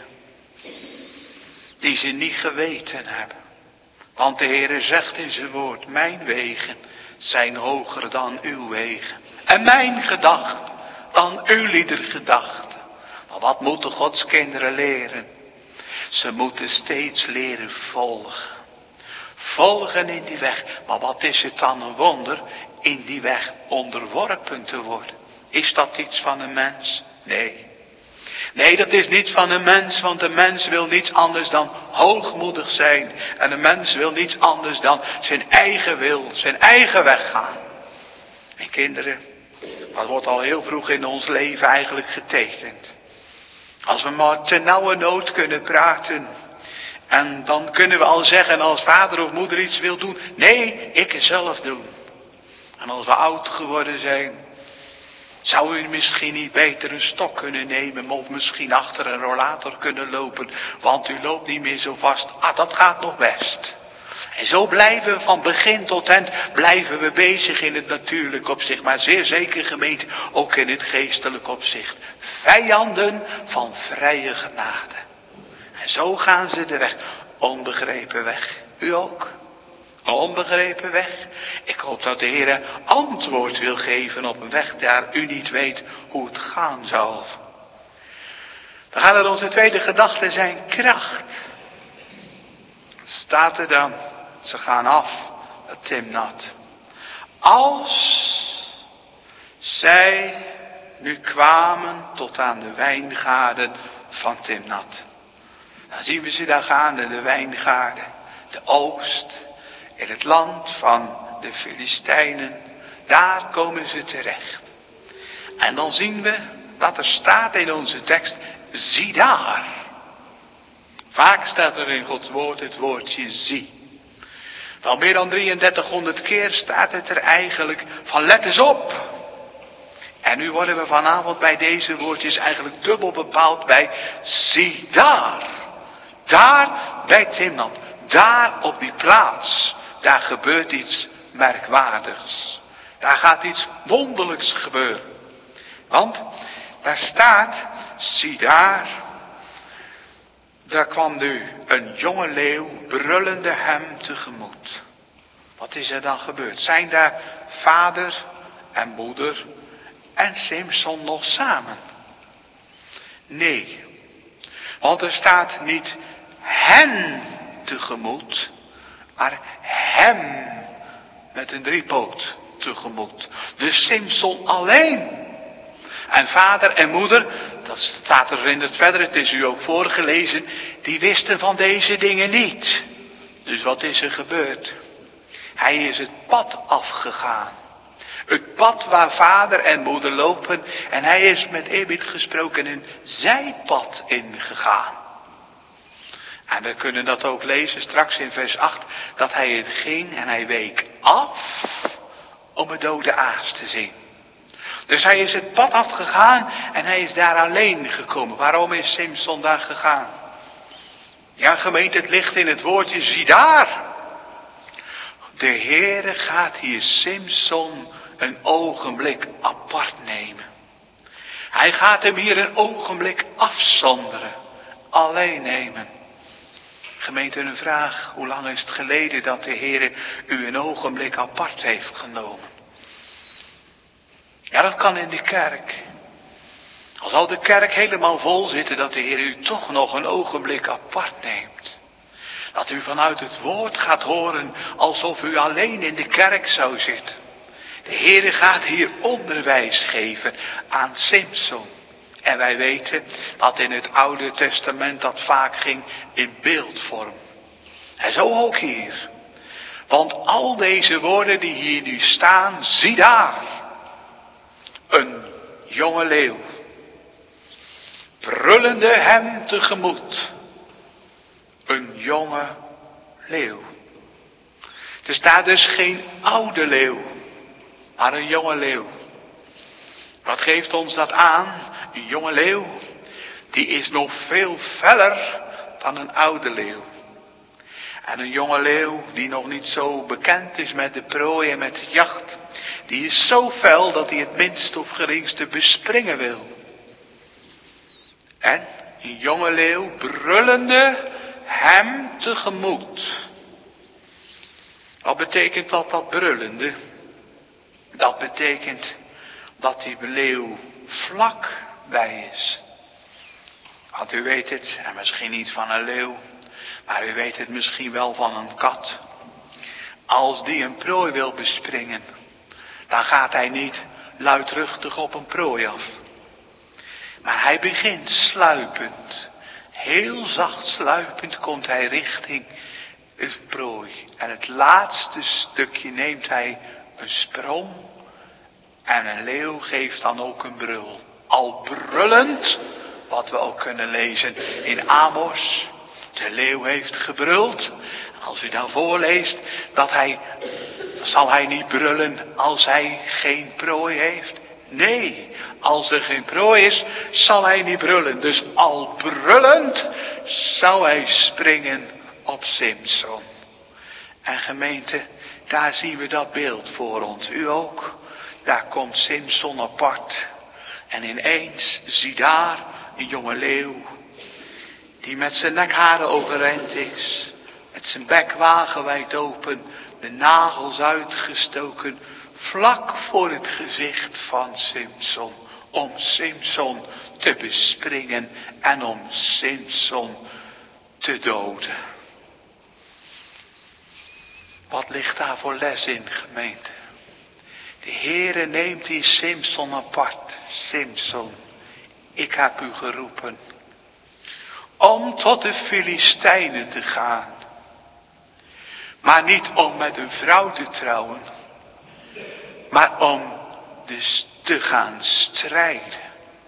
die ze niet geweten hebben. Want de Heere zegt in zijn woord, mijn wegen zijn hoger dan uw wegen. En mijn gedachten dan uw lieder gedachten. Maar wat moeten Gods kinderen leren? Ze moeten steeds leren volgen. Volgen in die weg. Maar wat is het dan een wonder? In die weg onderworpen te worden. Is dat iets van een mens? Nee. Nee, dat is niet van een mens, want een mens wil niets anders dan hoogmoedig zijn. En een mens wil niets anders dan zijn eigen wil, zijn eigen weg gaan. En kinderen, dat wordt al heel vroeg in ons leven eigenlijk getekend. Als we maar ten nauwe nood kunnen praten. En dan kunnen we al zeggen als vader of moeder iets wil doen. Nee, ik het zelf doen. En als we oud geworden zijn. Zou u misschien niet beter een stok kunnen nemen. Of misschien achter een rollator kunnen lopen. Want u loopt niet meer zo vast. Ah, dat gaat nog best. En zo blijven we van begin tot eind. Blijven we bezig in het natuurlijk opzicht. Maar zeer zeker gemeente. Ook in het geestelijk opzicht. Vijanden van vrije genade. En zo gaan ze de weg. Onbegrepen weg. U ook? Onbegrepen weg. Ik hoop dat de Heer antwoord wil geven op een weg daar u niet weet hoe het gaan zal. Dan gaat er onze tweede gedachte zijn kracht. Staat er dan. Ze gaan af. Het Timnat. Als zij nu kwamen tot aan de wijngaarden van Timnat. Dan zien we ze daar gaan in de wijngaarden. De oost. In het land van de Filistijnen. Daar komen ze terecht. En dan zien we dat er staat in onze tekst. Zie daar. Vaak staat er in Gods woord het woordje zie. Wel meer dan drieëndertighonderd keer staat het er eigenlijk van let eens op. En nu worden we vanavond bij deze woordjes eigenlijk dubbel bepaald bij zie daar. Daar bij Timnat. Daar op die plaats. Daar gebeurt iets merkwaardigs. Daar gaat iets wonderlijks gebeuren. Want daar staat, zie daar. Daar kwam nu een jonge leeuw brullende hem tegemoet. Wat is er dan gebeurd? Zijn daar vader en moeder en Simson nog samen? Nee. Want er staat niet hen tegemoet, maar hem met een driepoot tegemoet. Dus Simson alleen. En vader en moeder, dat staat er in het verder, het is u ook voorgelezen, die wisten van deze dingen niet. Dus wat is er gebeurd? Hij is het pad afgegaan. Het pad waar vader en moeder lopen. En hij is met eerbied gesproken een zijpad ingegaan. En we kunnen dat ook lezen straks in vers acht. Dat hij het ging en hij week af om het dode aas te zien. Dus hij is het pad afgegaan en hij is daar alleen gekomen. Waarom is Simson daar gegaan? Ja, gemeente, het ligt in het woordje, zie daar. De Heere gaat hier Simson een ogenblik apart nemen. Hij gaat hem hier een ogenblik afzonderen. Alleen nemen. Gemeente, een vraag. Hoe lang is het geleden dat de Heere u een ogenblik apart heeft genomen? Ja, dat kan in de kerk. Al zal de kerk helemaal vol zitten, dat de Heer u toch nog een ogenblik apart neemt. Dat u vanuit het woord gaat horen alsof u alleen in de kerk zou zitten. De Heer gaat hier onderwijs geven aan Simson. En wij weten dat in het Oude Testament dat vaak ging in beeldvorm. En zo ook hier. Want al deze woorden die hier nu staan, zie daar. Een jonge leeuw. Brullende hem tegemoet. Een jonge leeuw. Er staat dus geen oude leeuw, maar een jonge leeuw. Wat geeft ons dat aan? Een jonge leeuw, die is nog veel feller dan een oude leeuw. En een jonge leeuw die nog niet zo bekend is met de prooi en met de jacht, die is zo fel dat hij het minste of geringste bespringen wil. En een jonge leeuw brullende hem tegemoet. Wat betekent dat, dat brullende? Dat betekent dat die leeuw vlak bij is. Want u weet het, en misschien niet van een leeuw, maar u weet het misschien wel van een kat. Als die een prooi wil bespringen, dan gaat hij niet luidruchtig op een prooi af. Maar hij begint sluipend. Heel zacht sluipend komt hij richting het prooi. En het laatste stukje neemt hij een sprong. En een leeuw geeft dan ook een brul. Al brullend, wat we ook kunnen lezen in Amos. De leeuw heeft gebruld. Als u dan voorleest dat hij, zal hij niet brullen als hij geen prooi heeft. Nee, als er geen prooi is, zal hij niet brullen. Dus al brullend zou hij springen op Simson. En gemeente, daar zien we dat beeld voor ons. U ook. Daar komt Simson apart. En ineens, zie daar, een jonge leeuw. Die met zijn nekharen overeind is. Met zijn bek wagenwijd open. De nagels uitgestoken. Vlak voor het gezicht van Simson. Om Simson te bespringen. En om Simson te doden. Wat ligt daar voor les in, gemeente? De Heere neemt die Simson apart. Simson, ik heb u geroepen. Om tot de Filistijnen te gaan. Maar niet om met een vrouw te trouwen. Maar om dus te gaan strijden.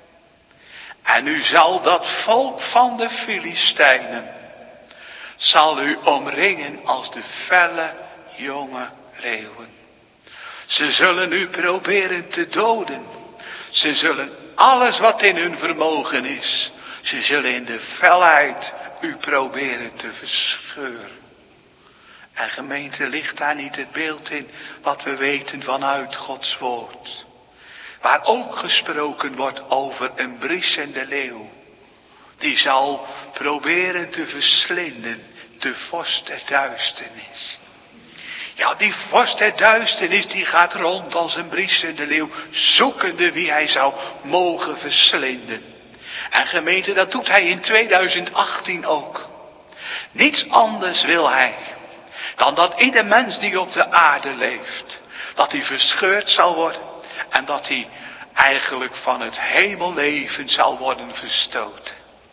En u zal dat volk van de Filistijnen. Zal u omringen als de felle jonge leeuwen. Ze zullen u proberen te doden. Ze zullen alles wat in hun vermogen is. Ze zullen in de felheid u proberen te verscheuren. En gemeente, ligt daar niet het beeld in wat we weten vanuit Gods woord. Waar ook gesproken wordt over een briesende leeuw. Die zal proberen te verslinden de vorst der duisternis. Ja, die vorst der duisternis die gaat rond als een briesende leeuw, zoekende wie hij zou mogen verslinden. En gemeente, dat doet hij in tweeduizend achttien ook. Niets anders wil hij dan dat ieder mens die op de aarde leeft, dat hij verscheurd zal worden en dat hij eigenlijk van het hemelleven zal worden verstoten.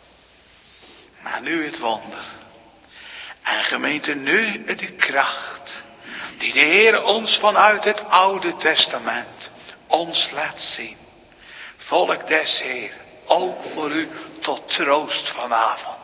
Maar nu het wonder. En gemeente, nu de kracht die de Heer ons vanuit het Oude Testament ons laat zien. Volk des Heer, ook voor u tot troost vanavond.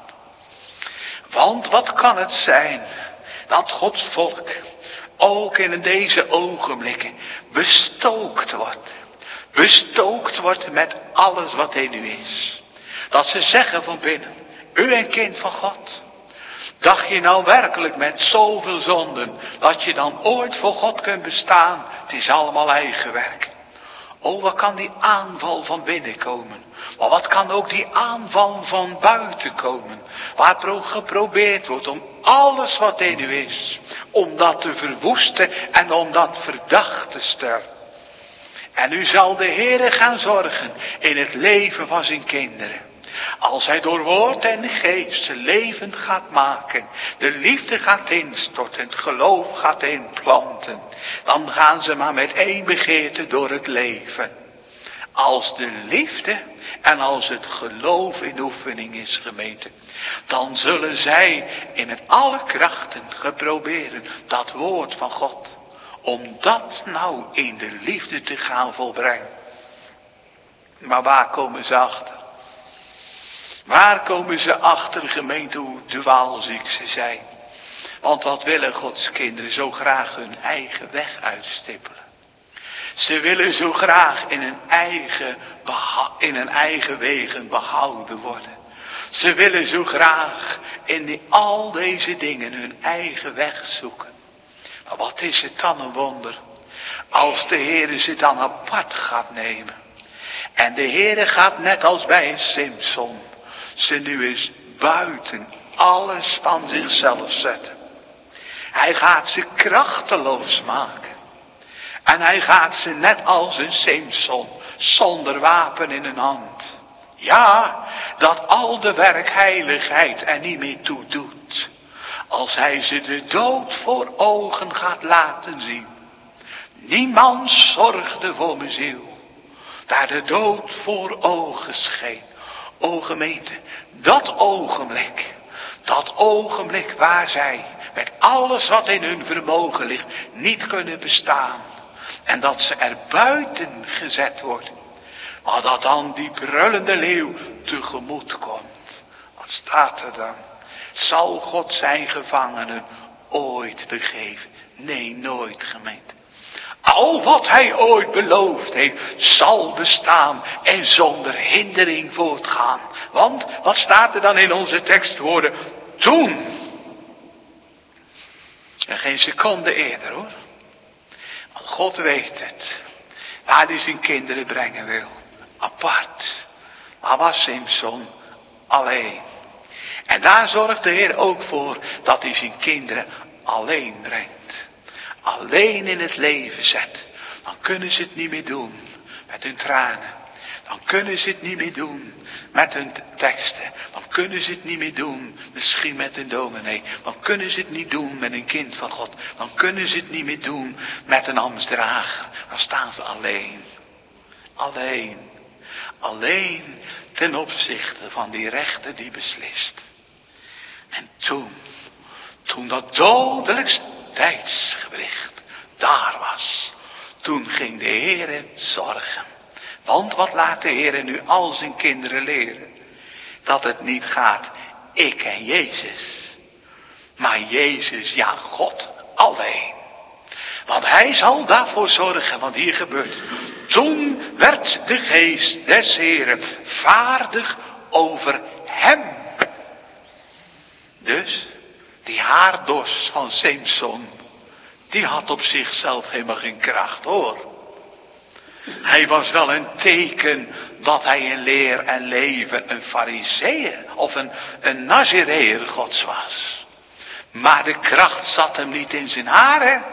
Want wat kan het zijn dat Gods volk ook in deze ogenblikken bestookt wordt. Bestookt wordt met alles wat in u is. Dat ze zeggen van binnen, u een kind van God. Dacht je nou werkelijk met zoveel zonden, dat je dan ooit voor God kunt bestaan? Het is allemaal eigen werk. Oh, wat kan die aanval van binnen komen? Maar wat kan ook die aanval van buiten komen? Waar geprobeerd wordt om alles wat in u is, om dat te verwoesten en om dat verdacht te stellen. En nu zal de Heere gaan zorgen in het leven van zijn kinderen. Als hij door woord en geest ze levend gaat maken, de liefde gaat instorten, het geloof gaat inplanten, dan gaan ze maar met één begeerte door het leven. Als de liefde en als het geloof in oefening is, gemeente, dan zullen zij in het alle krachten geproberen dat woord van God, om dat nou in de liefde te gaan volbrengen. Maar waar komen ze achter? Waar komen ze achter, gemeente, hoe dwaalziek ze zijn? Want wat willen Gods kinderen zo graag hun eigen weg uitstippelen. Ze willen zo graag in hun eigen, beha- in hun eigen wegen behouden worden. Ze willen zo graag in die, al deze dingen hun eigen weg zoeken. Maar wat is het dan een wonder als de Heere ze dan apart gaat nemen. En de Heere gaat net als bij een Simson ze nu eens buiten alles van zichzelf zetten. Hij gaat ze krachteloos maken. En hij gaat ze net als een Simson zonder wapen in hun hand. Ja, dat al de werkheiligheid er niet meer toe doet. Als hij ze de dood voor ogen gaat laten zien. Niemand zorgde voor mijn ziel. Daar de dood voor ogen scheen. O gemeente, dat ogenblik, dat ogenblik waar zij met alles wat in hun vermogen ligt niet kunnen bestaan. En dat ze er buiten gezet worden. Maar dat dan die brullende leeuw tegemoet komt. Wat staat er dan? Zal God zijn gevangenen ooit begeven? Nee, nooit, gemeente. Al wat hij ooit beloofd heeft, zal bestaan en zonder hindering voortgaan. Want, wat staat er dan in onze tekstwoorden? Toen. En geen seconde eerder hoor. Want God weet het. Waar hij zijn kinderen brengen wil. Apart. Maar was Simson alleen. En daar zorgt de Heer ook voor dat hij zijn kinderen alleen brengt. Alleen in het leven zet. Dan kunnen ze het niet meer doen met hun tranen. Dan kunnen ze het niet meer doen met hun teksten. Dan kunnen ze het niet meer doen misschien met een dominee. Dan kunnen ze het niet doen met een kind van God. Dan kunnen ze het niet meer doen met een ambtsdrager. Dan staan ze alleen. Alleen. Alleen ten opzichte van die rechter die beslist. En toen, toen dat dodelijkste tijdsgewricht daar was, toen ging de Heere zorgen. Want wat laat de Heere nu al zijn kinderen leren? Dat het niet gaat, ik en Jezus. Maar Jezus, ja God alleen. Want hij zal daarvoor zorgen, want hier gebeurt. Toen werd de geest des Heeren vaardig over hem. Dus, die haardos van Simson, die had op zichzelf helemaal geen kracht hoor. Hij was wel een teken dat hij in leer en leven een farizeeër of een, een Nazireër Gods was. Maar de kracht zat hem niet in zijn haren.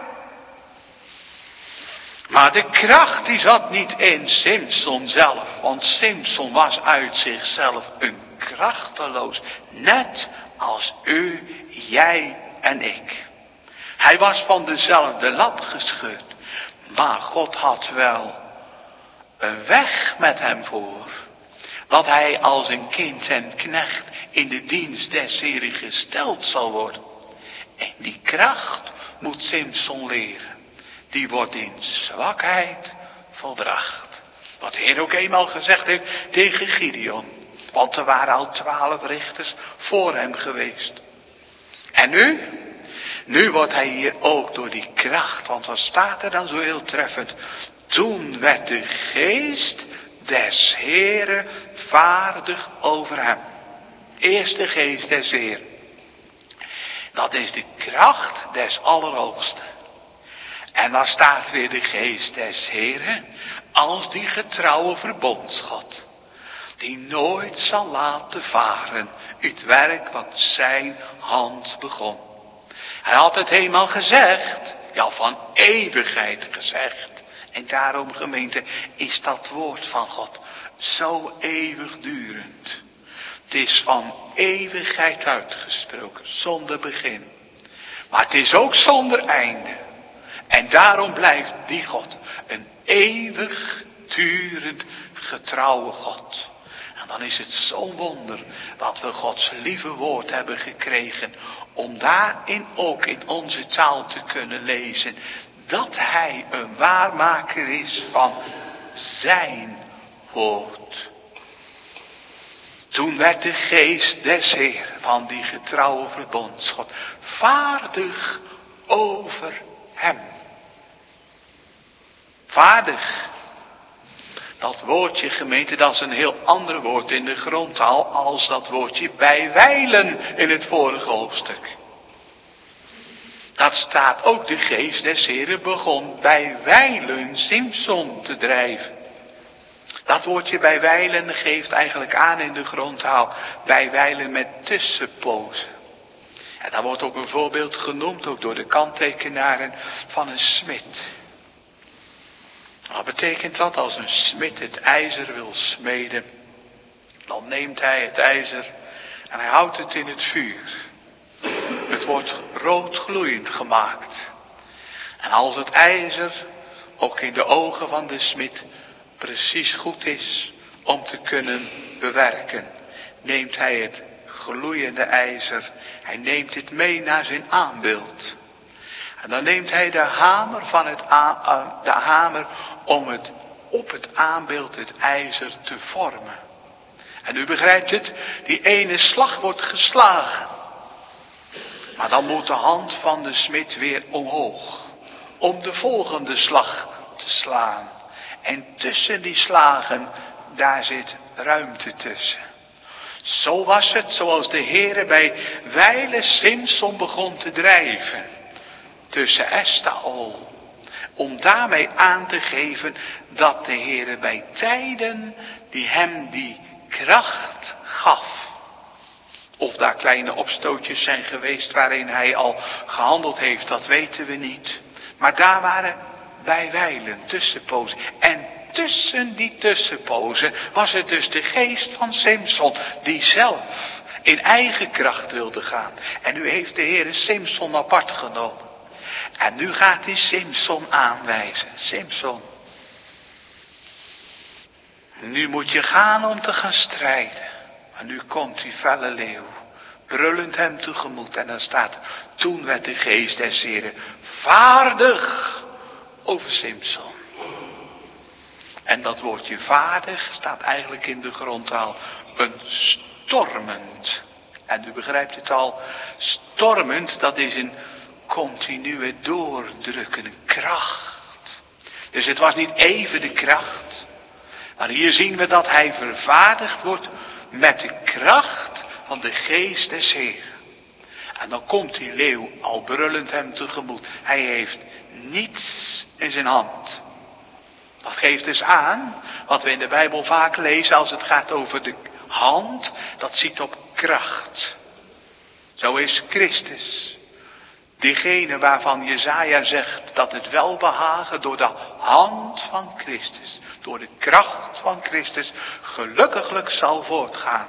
Maar de kracht die zat niet in Simson zelf. Want Simson was uit zichzelf een krachteloos. Net als u, jij en ik. Hij was van dezelfde lap gescheurd. Maar God had wel een weg met hem voor. Dat hij als een kind en knecht in de dienst des Heren gesteld zal worden. En die kracht moet Simson leren. Die wordt in zwakheid volbracht. Wat de Heer ook eenmaal gezegd heeft tegen Gideon. Want er waren al twaalf richters voor hem geweest. En nu? Nu wordt hij hier ook door die kracht. Want wat staat er dan zo heel treffend? Toen werd de geest des Heren vaardig over hem. Eerst de geest des Heren. Dat is de kracht des Allerhoogsten. En dan staat weer de geest des Heren als die getrouwe verbondsgod. Die nooit zal laten varen het werk wat zijn hand begon. Hij had het eenmaal gezegd, ja van eeuwigheid gezegd. En daarom gemeente is dat woord van God zo eeuwigdurend. Het is van eeuwigheid uitgesproken, zonder begin. Maar het is ook zonder einde. En daarom blijft die God een eeuwigdurend getrouwe God. En dan is het zo'n wonder dat we Gods lieve woord hebben gekregen. Om daarin ook in onze taal te kunnen lezen. Dat hij een waarmaker is van zijn woord. Toen werd de geest des Heeren van die getrouwe verbondsgod vaardig over hem. Vaardig. Dat woordje gemeente, dat is een heel ander woord in de grondtaal als dat woordje bijwijlen in het vorige hoofdstuk. Dat staat ook, de geest des Heren begon bijwijlen Simson te drijven. Dat woordje bijwijlen geeft eigenlijk aan in de grondtaal bijwijlen met tussenpozen. En daar wordt ook een voorbeeld genoemd, ook door de kanttekenaren, van een smid. Wat betekent dat? Als een smid het ijzer wil smeden, dan neemt hij het ijzer en hij houdt het in het vuur. Het wordt roodgloeiend gemaakt. En als het ijzer ook in de ogen van de smid precies goed is om te kunnen bewerken, neemt hij het gloeiende ijzer, hij neemt het mee naar zijn aanbeeld. En dan neemt hij de hamer van het a- uh, de hamer om het op het aanbeeld het ijzer te vormen. En u begrijpt het, die ene slag wordt geslagen. Maar dan moet de hand van de smid weer omhoog, om de volgende slag te slaan. En tussen die slagen, daar zit ruimte tussen. Zo was het zoals de Heere bij wijle Simson begon te drijven. Tussen Estaol. Om daarmee aan te geven dat de Heere bij tijden die hem die kracht gaf. Of daar kleine opstootjes zijn geweest waarin hij al gehandeld heeft, dat weten we niet. Maar daar waren bijwijlen tussenpozen. En tussen die tussenpozen was het dus de geest van Simson die zelf in eigen kracht wilde gaan. En nu heeft de Heere Simson apart genomen. En nu gaat hij Simson aanwijzen. Simson, nu moet je gaan om te gaan strijden. Maar nu komt die felle leeuw, brullend hem tegemoet. En dan staat, toen werd de geest des Heren vaardig over Simson. En dat woordje vaardig staat eigenlijk in de grondtaal een stormend. En u begrijpt het al, stormend, dat is een continue doordrukken, een kracht. Dus het was niet even de kracht. Maar hier zien we dat hij vervaardigd wordt met de kracht van de geest des Heren. En dan komt die leeuw al brullend hem tegemoet. Hij heeft niets in zijn hand. Dat geeft dus aan wat we in de Bijbel vaak lezen als het gaat over de hand. Dat ziet op kracht. Zo is Christus. Diegene waarvan Jesaja zegt dat het welbehagen door de hand van Christus, door de kracht van Christus, gelukkiglijk zal voortgaan.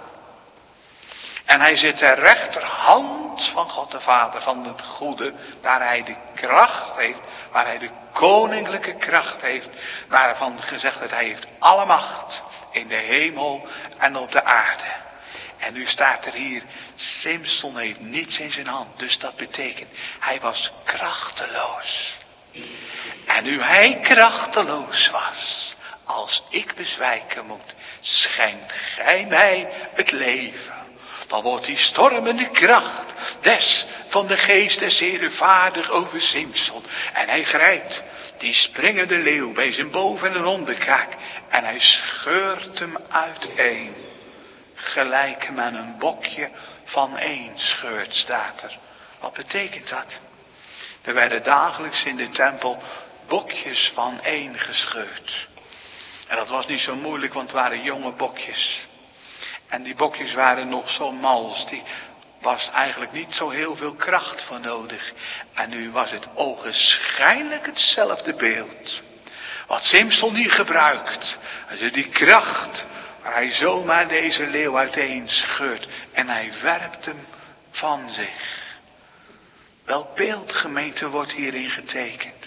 En hij zit ter rechterhand van God de Vader, van het goede, waar hij de kracht heeft, waar hij de koninklijke kracht heeft, waarvan gezegd wordt, hij heeft alle macht in de hemel en op de aarde. En nu staat er hier, Simson heeft niets in zijn hand. Dus dat betekent, hij was krachteloos. En nu hij krachteloos was, als ik bezwijken moet, schenkt gij mij het leven. Dan wordt die stormende kracht des van de geest des Heren vaardig over Simson. En hij grijpt die springende leeuw bij zijn boven- en onderkaak. En hij scheurt hem uiteen. Gelijk men een bokje van één scheurt, staat er. Wat betekent dat? Er werden dagelijks in de tempel bokjes van één gescheurd. En dat was niet zo moeilijk, want het waren jonge bokjes. En die bokjes waren nog zo mals, die was eigenlijk niet zo heel veel kracht voor nodig. En nu was het ogenschijnlijk hetzelfde beeld. Wat Simson hier gebruikt, also die kracht, waar hij zomaar deze leeuw uiteen scheurt en hij werpt hem van zich. Welk beeld, gemeente, wordt hierin getekend?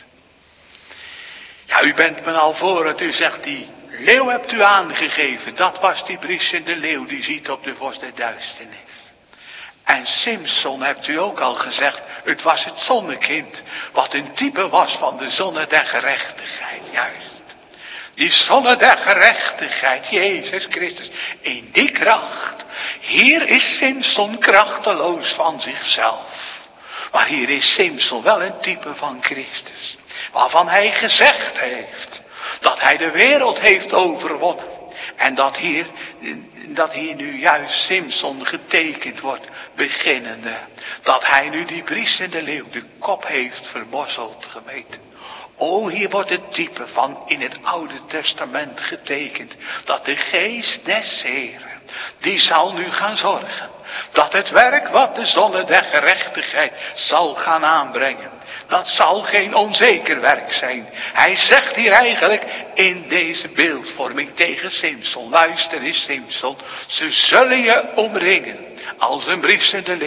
Ja, u bent me al voor dat u zegt, die leeuw hebt u aangegeven. Dat was die briesende leeuw die ziet op de vorst der duisternis. En Simson hebt u ook al gezegd, het was het zonnekind. Wat een type was van de zonne der gerechtigheid, juist. Die zonne der gerechtigheid, Jezus Christus, in die kracht. Hier is Simson krachteloos van zichzelf. Maar hier is Simson wel een type van Christus. Waarvan hij gezegd heeft dat hij de wereld heeft overwonnen. En dat hier, dat hier nu juist Simson getekend wordt, beginnende. Dat hij nu die briesende leeuw de kop heeft vermorzeld gemeten. O, hier wordt het type van in het Oude Testament getekend. Dat de geest des Heren, die zal nu gaan zorgen. Dat het werk wat de zonne der gerechtigheid zal gaan aanbrengen. Dat zal geen onzeker werk zijn. Hij zegt hier eigenlijk in deze beeldvorming tegen Simson. Luister eens Simson, ze zullen je omringen als een briesende leeuw.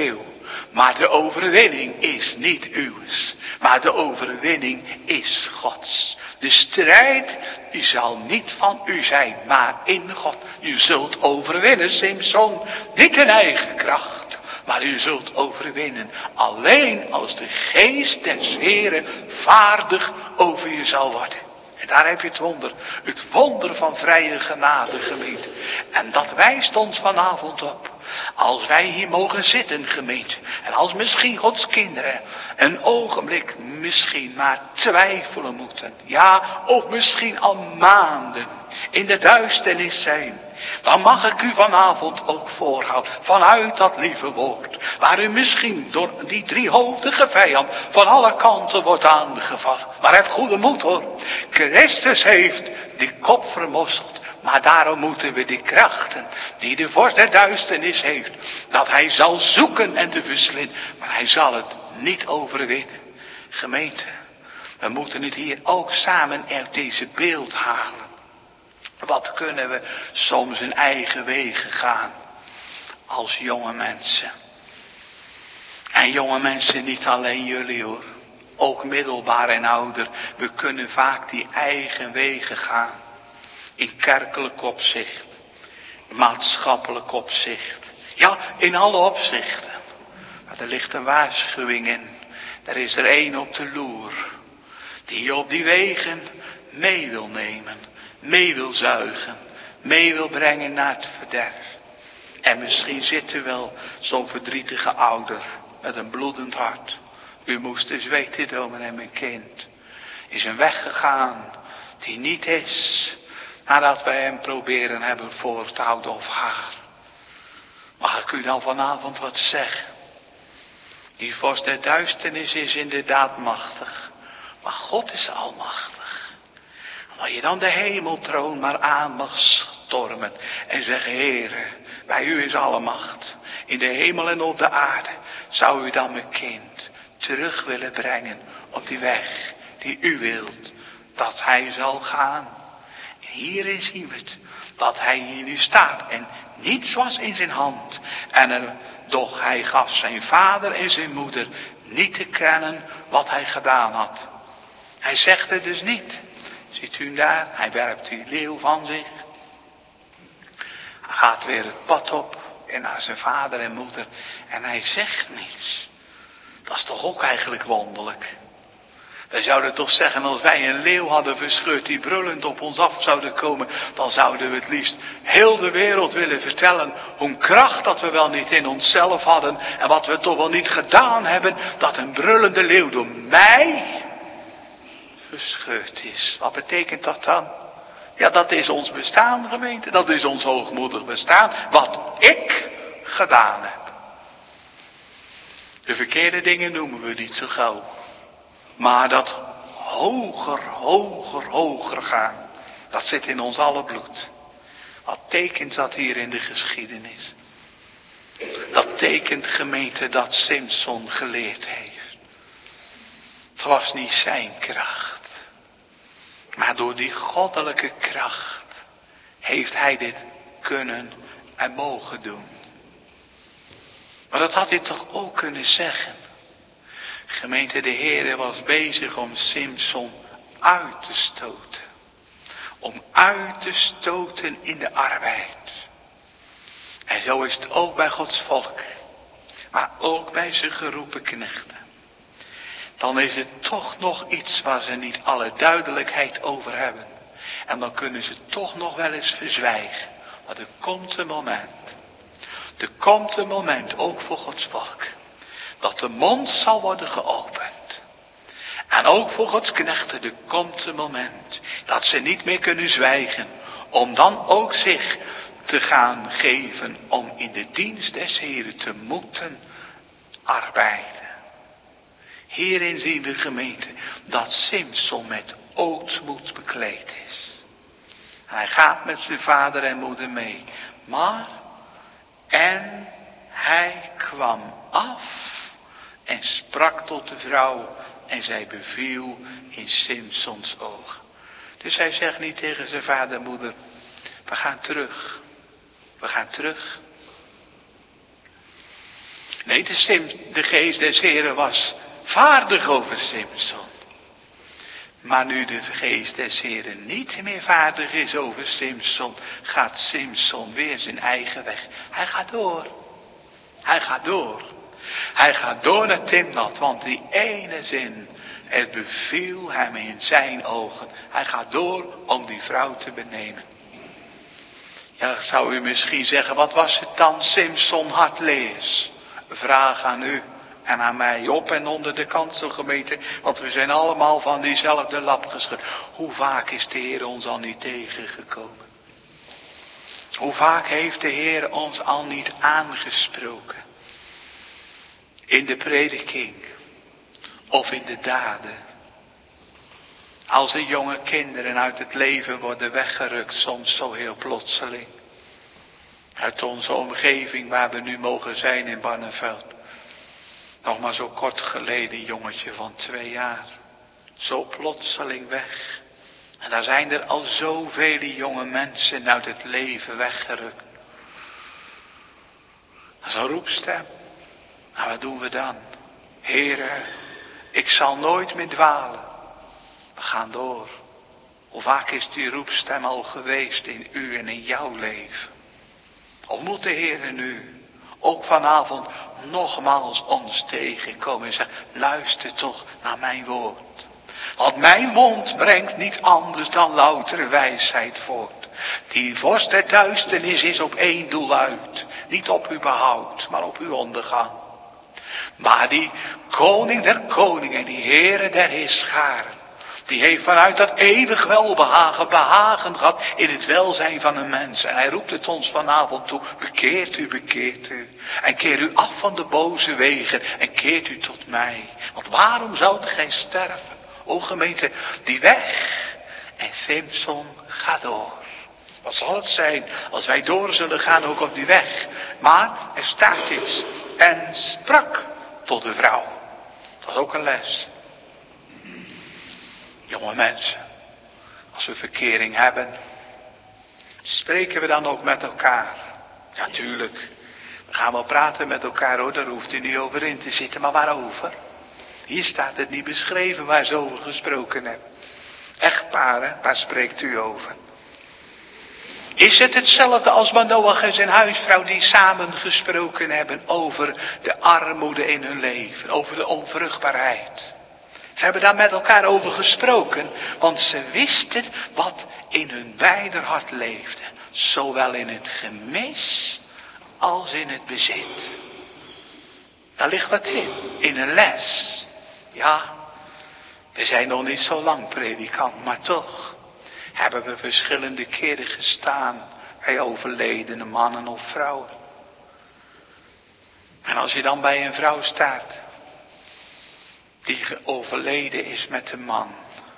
Maar de overwinning is niet uws. Maar de overwinning is Gods. De strijd die zal niet van u zijn, maar in God. U zult overwinnen, Simson, niet in eigen kracht. Maar u zult overwinnen alleen als de geest des Heren vaardig over je zal worden. En daar heb je het wonder. Het wonder van vrije genade, gemeente. En dat wijst ons vanavond op. Als wij hier mogen zitten, gemeente. En als misschien Gods kinderen een ogenblik misschien maar twijfelen moeten. Ja, of misschien al maanden in de duisternis zijn. Dan mag ik u vanavond ook voorhouden, vanuit dat lieve woord, waar u misschien door die driehoofdige vijand van alle kanten wordt aangevallen. Maar heb goede moed hoor. Christus heeft die kop vermosseld. Maar daarom moeten we die krachten, die de vorst der duisternis heeft, dat hij zal zoeken en te verslinden. Maar hij zal het niet overwinnen. Gemeente, we moeten het hier ook samen uit deze beeld halen. Wat kunnen we soms in eigen wegen gaan als jonge mensen. En jonge mensen, niet alleen jullie hoor. Ook middelbaar en ouder. We kunnen vaak die eigen wegen gaan. In kerkelijk opzicht. Maatschappelijk opzicht. Ja, in alle opzichten. Maar er ligt een waarschuwing in. Er is er één op de loer. Die je op die wegen mee wil nemen. Mee wil zuigen. Mee wil brengen naar het verderf. En misschien zit er wel zo'n verdrietige ouder. Met een bloedend hart. U moest eens weten, dominee, mijn kind. Is een weg gegaan. Die niet is. Nadat wij hem proberen hebben voor te houden of haar. Mag ik u dan vanavond wat zeggen? Die vorst der duisternis is inderdaad machtig. Maar God is almachtig. Als je dan de hemeltroon maar aan mag stormen. En zeggen, Heere, bij u is alle macht. In de hemel en op de aarde. Zou u dan mijn kind terug willen brengen op die weg die u wilt. Dat hij zal gaan. Hierin zien we het. Dat hij hier nu staat. En niets was in zijn hand. En er, doch hij gaf zijn vader en zijn moeder niet te kennen wat hij gedaan had. Hij zegt het dus niet. Ziet u daar? Hij werpt die leeuw van zich. Hij gaat weer het pad op. En naar zijn vader en moeder. En hij zegt niets. Dat is toch ook eigenlijk wonderlijk. Wij zouden toch zeggen, als wij een leeuw hadden verscheurd die brullend op ons af zouden komen, dan zouden we het liefst heel de wereld willen vertellen hoe kracht dat we wel niet in onszelf hadden en wat we toch wel niet gedaan hebben, dat een brullende leeuw door mij verscheurd is. Wat betekent dat dan? Ja, dat is ons bestaan, gemeente. Dat is ons hoogmoedig bestaan. Wat ik gedaan heb. De verkeerde dingen noemen we niet zo gauw. Maar dat hoger, hoger, hoger gaan. Dat zit in ons alle bloed. Wat tekent dat hier in de geschiedenis? Dat tekent, gemeente, dat Simson geleerd heeft. Het was niet zijn kracht. Maar door die goddelijke kracht heeft hij dit kunnen en mogen doen. Maar dat had hij toch ook kunnen zeggen. Gemeente, de Heer was bezig om Simson uit te stoten. Om uit te stoten in de arbeid. En zo is het ook bij Gods volk. Maar ook bij zijn geroepen knechten. Dan is het toch nog iets waar ze niet alle duidelijkheid over hebben. En dan kunnen ze toch nog wel eens verzwijgen. Maar er komt een moment. Er komt een moment, ook voor Gods volk. Dat de mond zal worden geopend. En ook voor Gods knechten, er komt een moment. Dat ze niet meer kunnen zwijgen. Om dan ook zich te gaan geven. Om in de dienst des Heren te moeten arbeiden. Hierin zien we, gemeente, dat Simson met ootmoed bekleed is. Hij gaat met zijn vader en moeder mee. Maar, en hij kwam af en sprak tot de vrouw en zij beviel in Simsons oog. Dus hij zegt niet tegen zijn vader en moeder, we gaan terug. We gaan terug. Nee, de, Sim, de geest des Heren was vaardig over Simson. Maar nu de geest des Heren niet meer vaardig is over Simson, gaat Simson weer zijn eigen weg. Hij gaat door. Hij gaat door. Hij gaat door naar Timnat, want die ene zin, het beviel hem in zijn ogen. Hij gaat door om die vrouw te benemen. Ja, zou u misschien zeggen, wat was het dan, Simson hartleers? Vraag aan u en aan mij, op en onder de kanselgemeente, want we zijn allemaal van diezelfde lap geschud. Hoe vaak is de Heer ons al niet tegengekomen? Hoe vaak heeft de Heer ons al niet aangesproken? In de prediking of in de daden. Als de jonge kinderen uit het leven worden weggerukt, soms zo heel plotseling. Uit onze omgeving waar we nu mogen zijn in Barneveld. Nog maar zo kort geleden, jongetje van twee jaar. Zo plotseling weg. En daar zijn er al zoveel jonge mensen uit het leven weggerukt. Dat is een roepstem. Nou, wat doen we dan? Heere, ik zal nooit meer dwalen. We gaan door. Hoe vaak is die roepstem al geweest in u en in jouw leven? Of moet de Heer nu ook vanavond nogmaals ons tegenkomen en zeggen, luister toch naar mijn woord. Want mijn mond brengt niet anders dan loutere wijsheid voort. Die vorst der duisternis is op één doel uit. Niet op uw behoud, maar op uw ondergang. Maar die koning der koningen, die Heere der heerscharen, die heeft vanuit dat eeuwig welbehagen behagen gehad in het welzijn van een mens. En hij roept het ons vanavond toe, bekeert u, bekeert u. En keer u af van de boze wegen en keert u tot mij. Want waarom zou gij sterven? O gemeente, die weg. En Simson gaat door. Wat zal het zijn als wij door zullen gaan ook op die weg? Maar er staat iets. En sprak tot de vrouw. Dat is ook een les. Jonge mensen, als we verkering hebben, spreken we dan ook met elkaar? Ja, tuurlijk. We gaan wel praten met elkaar hoor, daar hoeft u niet over in te zitten. Maar waarover? Hier staat het niet beschreven waar ze over gesproken hebben. Echtparen, waar spreekt u over? Is het hetzelfde als Manoach en zijn huisvrouw die samen gesproken hebben over de armoede in hun leven, over de onvruchtbaarheid? Ze hebben daar met elkaar over gesproken, want ze wisten wat in hun beider hart leefde. Zowel in het gemis als in het bezit. Daar ligt wat in, in een les. Ja, we zijn nog niet zo lang predikant, maar toch hebben we verschillende keren gestaan bij overledene mannen of vrouwen. En als je dan bij een vrouw staat die overleden is met een man.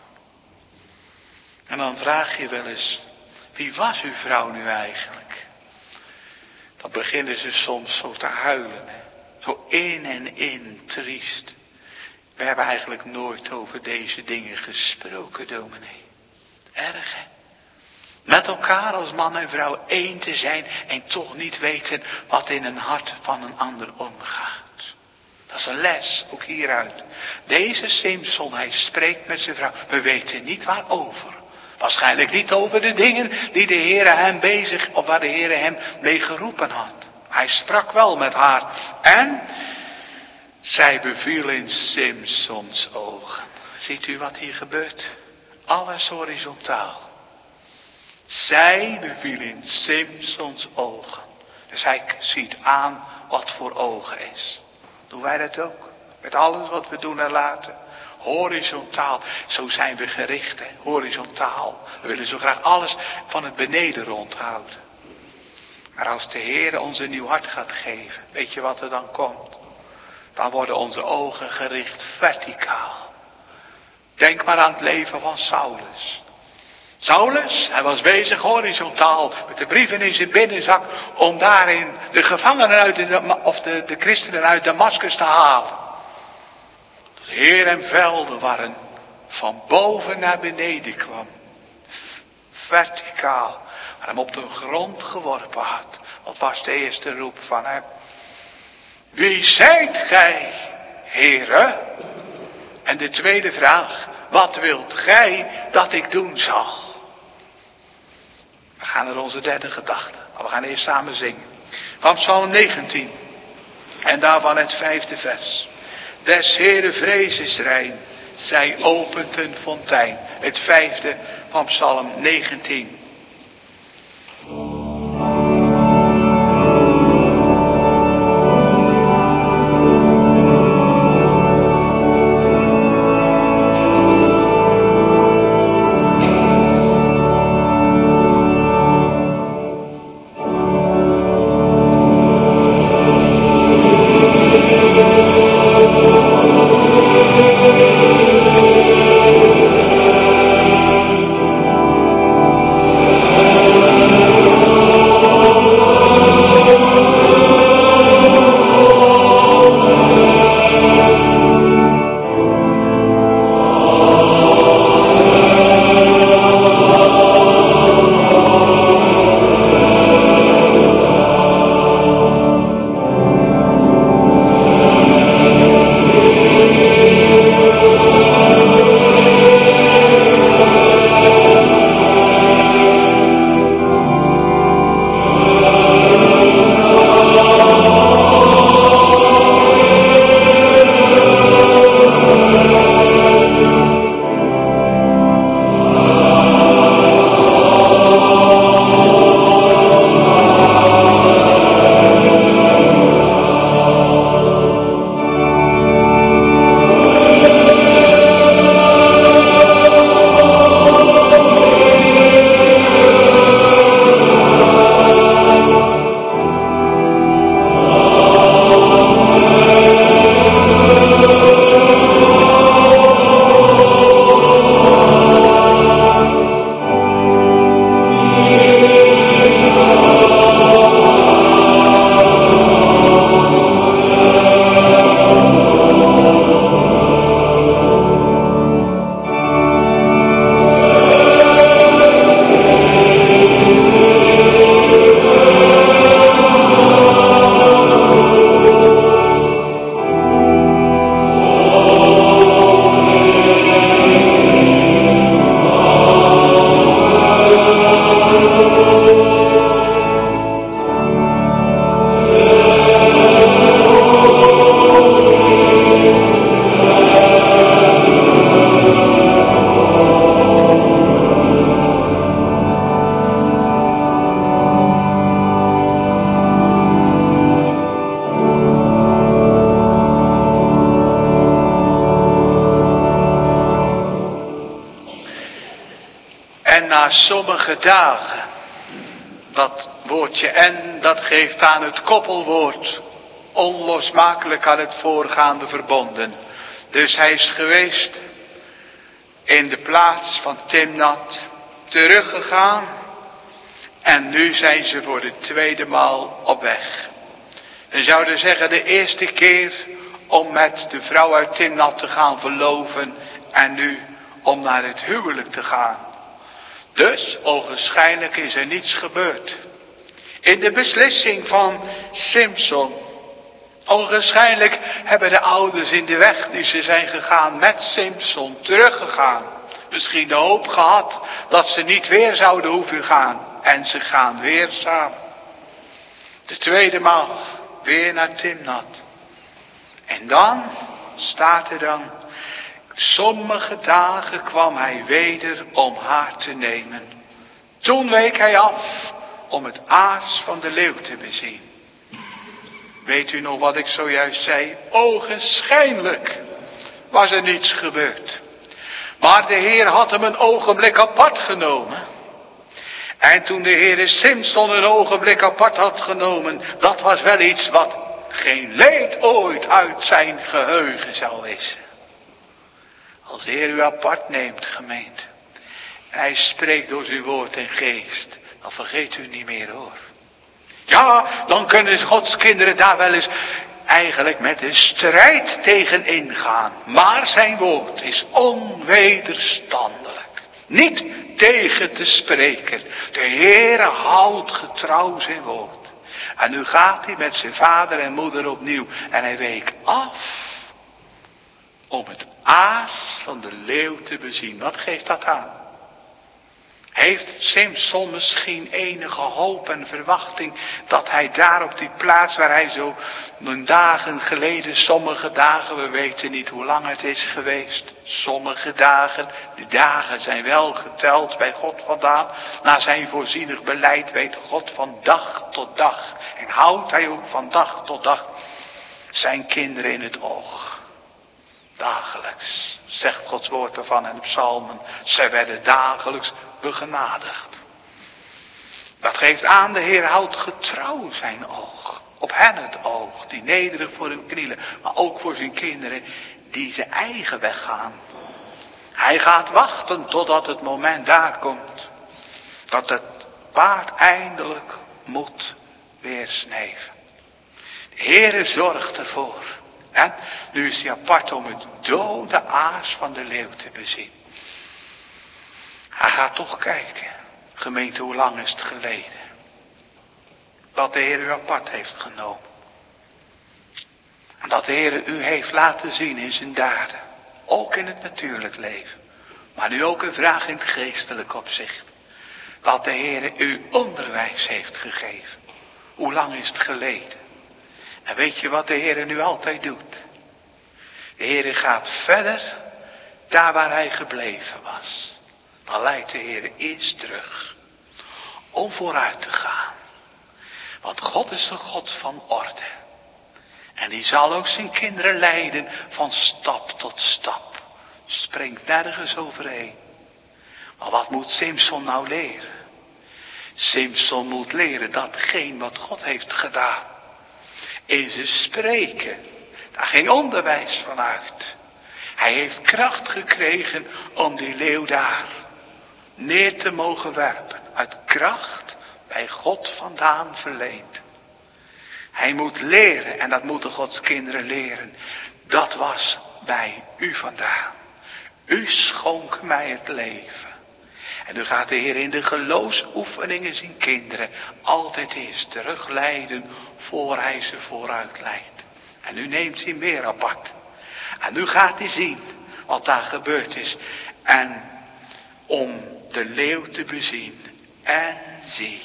En dan vraag je wel eens, wie was uw vrouw nu eigenlijk? Dan beginnen ze soms zo te huilen. Zo in en in, triest. We hebben eigenlijk nooit over deze dingen gesproken, dominee. Erg, hè? Met elkaar als man en vrouw één te zijn en toch niet weten wat in een hart van een ander omgaat. Dat is een les, ook hieruit. Deze Simson, hij spreekt met zijn vrouw. We weten niet waarover. Waarschijnlijk niet over de dingen die de Heere hem bezig, of waar de Heere hem mee geroepen had. Hij sprak wel met haar. En zij beviel in Simsons ogen. Ziet u wat hier gebeurt? Alles horizontaal. Zij beviel in Simsons ogen. Dus hij ziet aan wat voor ogen is. Doen wij dat ook? Met alles wat we doen en laten. Horizontaal. Zo zijn we gericht. Hè? Horizontaal. We willen zo graag alles van het beneden rondhouden. Maar als de Heer ons een nieuw hart gaat geven. Weet je wat er dan komt? Dan worden onze ogen gericht verticaal. Denk maar aan het leven van Saulus. Saulus, hij was bezig horizontaal met de brieven in zijn binnenzak om daarin de gevangenen uit de, of de, de christenen uit Damaskus te halen. De Heer hem velden waren van boven naar beneden kwam. Verticaal. Maar hem op de grond geworpen had. Wat was de eerste roep van hem? wie zijt gij, Heere? En de tweede vraag, wat wilt gij dat ik doen zal? We gaan naar onze derde gedachte. Maar we gaan eerst samen zingen. Van Psalm negentien. En daarvan het vijfde vers. Des Heere vrees is rein. Zij opent een fontein. Het vijfde van Psalm negentien. Na sommige dagen, dat woordje en, dat geeft aan het koppelwoord onlosmakelijk aan het voorgaande verbonden. Dus hij is geweest in de plaats van Timnat, teruggegaan en nu zijn ze voor de tweede maal op weg. We zouden zeggen de eerste keer om met de vrouw uit Timnat te gaan verloven en nu om naar het huwelijk te gaan. Dus, ogenschijnlijk is er niets gebeurd. In de beslissing van Simson. Ogenschijnlijk hebben de ouders in de weg die ze zijn gegaan met Simson teruggegaan. Misschien de hoop gehad dat ze niet weer zouden hoeven gaan. En ze gaan weer samen. De tweede maal weer naar Timnat. En dan staat er dan. Sommige dagen kwam hij weder om haar te nemen. Toen week hij af om het aas van de leeuw te bezien. Weet u nog wat ik zojuist zei? Ogenschijnlijk was er niets gebeurd. Maar de Heer had hem een ogenblik apart genomen. En toen de Heer Simson een ogenblik apart had genomen, dat was wel iets wat geen leed ooit uit zijn geheugen zou wissen. Als de Heer u apart neemt, gemeente, en hij spreekt door zijn woord en geest, dan vergeet u niet meer hoor. Ja, dan kunnen Gods kinderen daar wel eens eigenlijk met een strijd tegen ingaan. Maar zijn woord is onwederstandelijk. Niet tegen te spreken. De Heere houdt getrouw zijn woord. En nu gaat hij met zijn vader en moeder opnieuw. En hij week af om het aas van de leeuw te bezien. Wat geeft dat aan? Heeft Simson misschien enige hoop en verwachting dat hij daar op die plaats waar hij zo een dagen geleden, sommige dagen, we weten niet hoe lang het is geweest, sommige dagen, de dagen zijn wel geteld bij God vandaan, na zijn voorzienig beleid weet God van dag tot dag en houdt hij ook van dag tot dag zijn kinderen in het oog. Dagelijks, zegt Gods woord ervan in de psalmen, zij werden dagelijks begenadigd. Dat geeft aan, de Heer houdt getrouw zijn oog. Op hen het oog, die nederig voor hem knielen. Maar ook voor zijn kinderen, die zijn eigen weg gaan. Hij gaat wachten totdat het moment daar komt. Dat het paard eindelijk moet weer sneven. De Heer zorgt ervoor. En nu is hij apart om het dode aas van de leeuw te bezien. Hij gaat toch kijken. Gemeente, hoe lang is het geleden? Dat de Heer u apart heeft genomen. En dat de Heer u heeft laten zien in zijn daden. Ook in het natuurlijk leven. Maar nu ook een vraag in het geestelijk opzicht. Dat de Heer u onderwijs heeft gegeven. Hoe lang is het geleden? En weet je wat de Heer nu altijd doet? De Heer gaat verder daar waar hij gebleven was. Dan leidt de Heer eerst terug. Om vooruit te gaan. Want God is een God van orde. En die zal ook zijn kinderen leiden van stap tot stap. Springt nergens overheen. Maar wat moet Simson nou leren? Simson moet leren datgene wat God heeft gedaan. In zijn spreken. Daar ging onderwijs van uit. Hij heeft kracht gekregen om die leeuw daar neer te mogen werpen. Uit kracht bij God vandaan verleend. Hij moet leren, en dat moeten Gods kinderen leren. Dat was bij u vandaan. U schonk mij het leven. En nu gaat de Heer in de geloofsoefeningen zijn kinderen altijd eerst terugleiden voor hij ze vooruit leidt. En nu neemt hij meer apart. En nu gaat hij zien wat daar gebeurd is. En om de leeuw te bezien. En zie.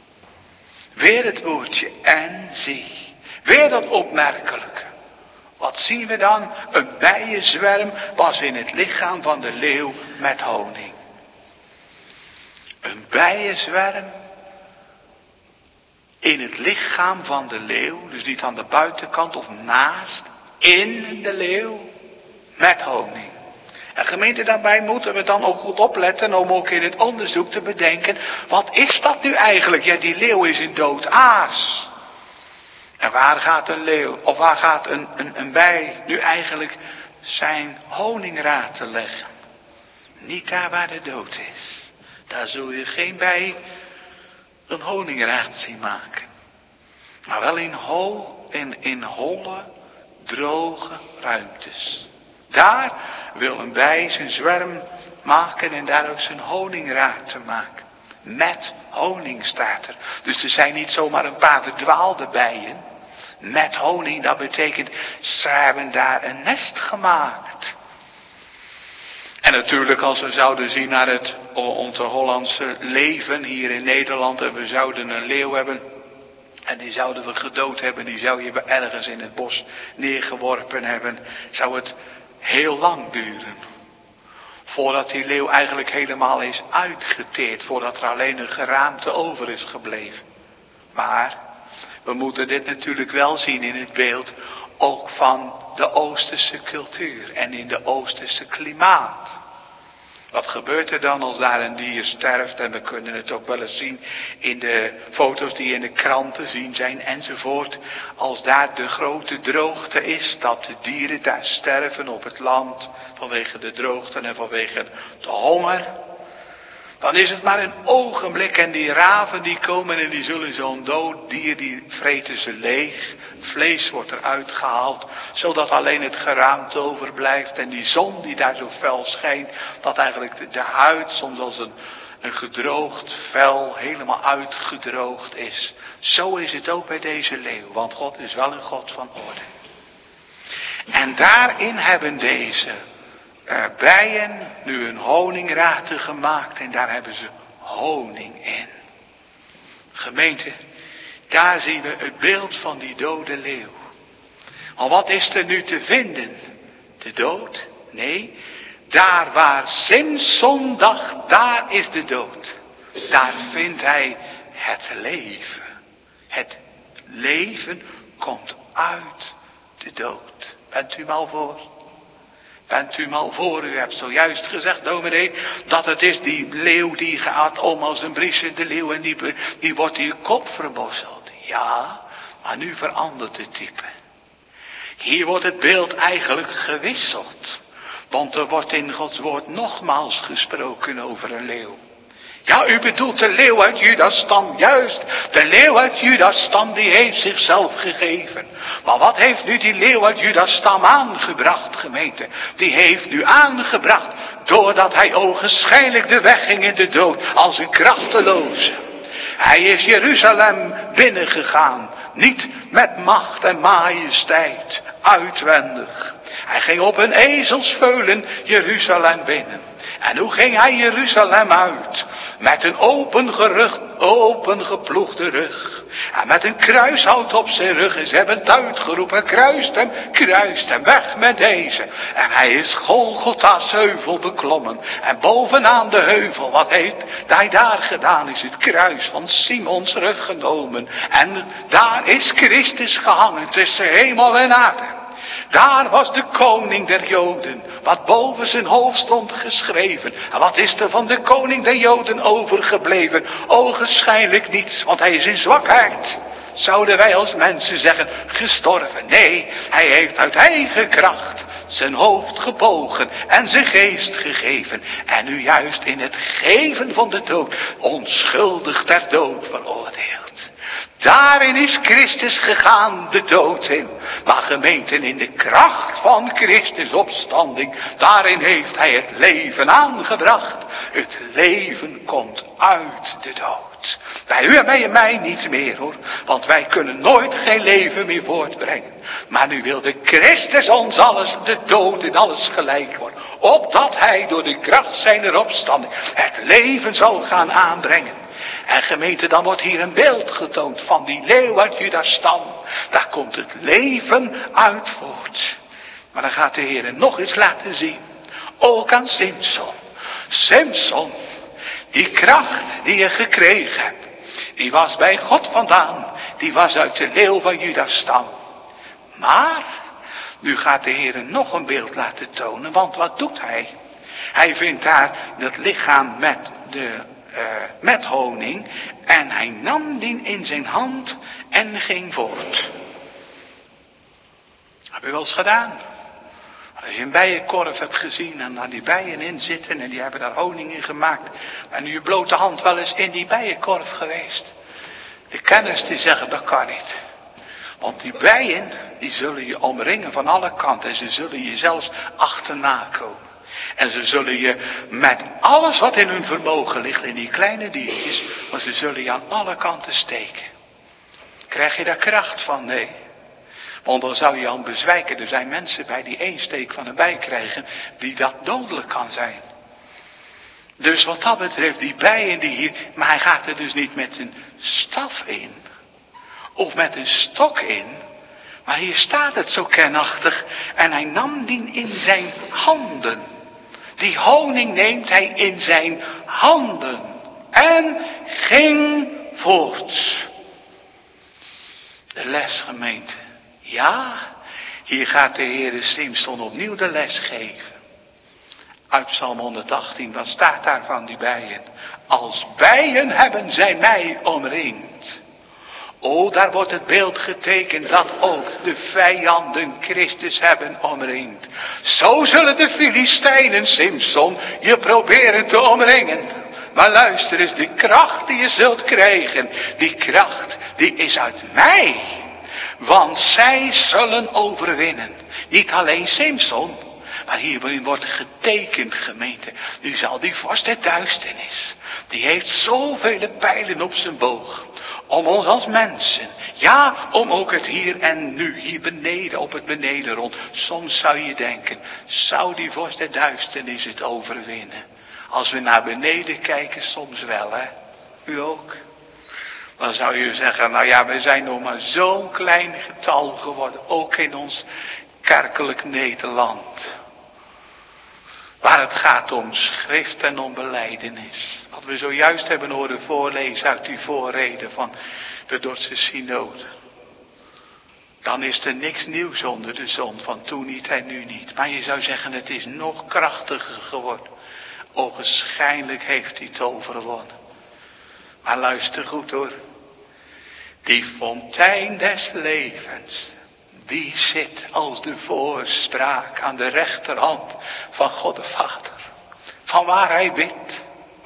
Weer het woordje en zie. Weer dat opmerkelijke. Wat zien we dan? Een bijenzwerm was in het lichaam van de leeuw met honing. Een bijenzwerm in het lichaam van de leeuw, dus niet aan de buitenkant of naast, in de leeuw met honing. En gemeente, daarbij moeten we dan ook goed opletten om ook in het onderzoek te bedenken, wat is dat nu eigenlijk? Ja, die leeuw is een dood aas. En waar gaat een leeuw, of waar gaat een, een, een bij nu eigenlijk zijn honingraad te leggen? Niet daar waar de dood is. Daar zul je geen bij een honingraad zien maken. Maar wel in, ho, in, in holle, droge ruimtes. Daar wil een bij zijn zwerm maken en daar ook zijn honingraad te maken. Met honing staat er. Dus er zijn niet zomaar een paar verdwaalde bijen. Met honing, dat betekent, ze hebben daar een nest gemaakt. En natuurlijk als we zouden zien naar het onze Hollandse leven hier in Nederland en we zouden een leeuw hebben en die zouden we gedood hebben, die zou je ergens in het bos neergeworpen hebben, zou het heel lang duren. Voordat die leeuw eigenlijk helemaal is uitgeteerd, voordat er alleen een geraamte over is gebleven. Maar we moeten dit natuurlijk wel zien in het beeld ook van de Oosterse cultuur en in de Oosterse klimaat. Wat gebeurt er dan als daar een dier sterft? En we kunnen het ook wel eens zien in de foto's die in de kranten zien zijn enzovoort. Als daar de grote droogte is, dat de dieren daar sterven op het land vanwege de droogte en vanwege de honger. Dan is het maar een ogenblik en die raven die komen en die zullen zo'n dood dier, die vreten ze leeg. Vlees wordt eruit gehaald, zodat alleen het geraamte overblijft. En die zon die daar zo fel schijnt, dat eigenlijk de, de huid soms als een, een gedroogd vel helemaal uitgedroogd is. Zo is het ook bij deze leeuw, want God is wel een God van orde. En daarin hebben deze uh, bijen nu een honingraten gemaakt en daar hebben ze honing in. Gemeente, daar zien we het beeld van die dode leeuw. Maar wat is er nu te vinden? De dood? Nee, daar waar Simson dacht, daar is de dood. Daar vindt hij het leven. Het leven komt uit de dood. Bent u mal voor? Bent u mal voor? U hebt zojuist gezegd, dominee, dat het is die leeuw die gaat om als een briesende leeuw en die, die wordt in je kop vermorzeld. Ja, maar nu verandert het type. Hier wordt het beeld eigenlijk gewisseld. Want er wordt in Gods woord nogmaals gesproken over een leeuw. Ja, u bedoelt de leeuw uit Judas stam, juist. De leeuw uit Judas stam, die heeft zichzelf gegeven. Maar wat heeft nu die leeuw uit Judas stam aangebracht, gemeente? Die heeft nu aangebracht, doordat hij ogenschijnlijk de weg ging in de dood, als een krachteloze. Hij is Jeruzalem binnengegaan, niet met macht en majesteit, uitwendig. Hij ging op een ezelsveulen Jeruzalem binnen. En hoe ging hij Jeruzalem uit? Met een open gerug, open geploegde rug. En met een kruishout op zijn rug. En ze hebben het uitgeroepen. Kruist hem, kruist hem, weg met deze. En hij is Golgotha's heuvel beklommen. En bovenaan de heuvel, wat heeft hij daar gedaan? Is het kruis van Simons rug genomen. En daar is Christus gehangen tussen hemel en aarde. Daar was de koning der Joden, wat boven zijn hoofd stond geschreven. En wat is er van de koning der Joden overgebleven? Ogenschijnlijk niets, want hij is in zwakheid. Zouden wij als mensen zeggen, gestorven? Nee, hij heeft uit eigen kracht zijn hoofd gebogen en zijn geest gegeven. En nu juist in het geven van de dood, onschuldig ter dood veroordeeld. Daarin is Christus gegaan de dood in. Maar gemeenten, in de kracht van Christus opstanding, daarin heeft hij het leven aangebracht. Het leven komt uit de dood. Bij u en bij mij niet meer hoor. Want wij kunnen nooit geen leven meer voortbrengen. Maar nu wilde Christus ons alles, de dood in alles gelijk worden. Opdat hij door de kracht zijner opstanding het leven zal gaan aanbrengen. En gemeente, dan wordt hier een beeld getoond van die leeuw uit Judas stam. Daar komt het leven uit voort. Maar dan gaat de Heer nog eens laten zien. Ook aan Simson. Simson, die kracht die je gekregen hebt, die was bij God vandaan. Die was uit de leeuw van Judas stam. Maar, nu gaat de Heer nog een beeld laten tonen. Want wat doet hij? Hij vindt daar dat lichaam met de... Uh, met honing en hij nam die in zijn hand en ging voort. Heb je wel eens gedaan? Als je een bijenkorf hebt gezien en daar die bijen in zitten en die hebben daar honing in gemaakt. En je blote hand wel eens in die bijenkorf geweest. De kenners die zeggen dat kan niet. Want die bijen die zullen je omringen van alle kanten en ze zullen je zelfs achterna komen. En ze zullen je met alles wat in hun vermogen ligt, in die kleine diertjes, maar ze zullen je aan alle kanten steken. Krijg je daar kracht van? Nee. Want dan zou je aan bezwijken. Er zijn mensen bij die één steek van een bij krijgen, die dat dodelijk kan zijn. Dus wat dat betreft, die bijen die hier, maar hij gaat er dus niet met een staf in. Of met een stok in. Maar hier staat het zo kernachtig. En hij nam die in zijn handen. Die honing neemt hij in zijn handen. En ging voort. De les, gemeente. Ja, hier gaat de Heere Simson opnieuw de les geven. Uit Psalm honderdachttien, wat staat daar van die bijen? Als bijen hebben zij mij omringd. O, daar wordt het beeld getekend dat ook de vijanden Christus hebben omringd. Zo zullen de Filistijnen, Simson, je proberen te omringen. Maar luister eens, de kracht die je zult krijgen, die kracht, die is uit mij. Want zij zullen overwinnen. Niet alleen Simson, Maar hierin wordt getekend, gemeente. Nu zal die vorst der duisternis, die heeft zoveel pijlen op zijn boog. Om ons als mensen, ja, om ook het hier en nu, hier beneden, op het benedenrond. Soms zou je denken, zou die vorst der duisternis het overwinnen? Als we naar beneden kijken, soms wel, hè. U ook? Dan zou je zeggen, nou ja, we zijn nog maar zo'n klein getal geworden, ook in ons kerkelijk Nederland. Waar het gaat om schrift en om belijdenis. Wat we zojuist hebben horen voorlezen uit die voorrede van de Dordtse synode. Dan is er niks nieuws onder de zon, van toen niet en nu niet. Maar je zou zeggen, het is nog krachtiger geworden. Ogenschijnlijk heeft hij het overwonnen. Maar luister goed hoor. Die fontein des levens, die zit als de voorspraak aan de rechterhand van God de Vader. Van waar hij bidt.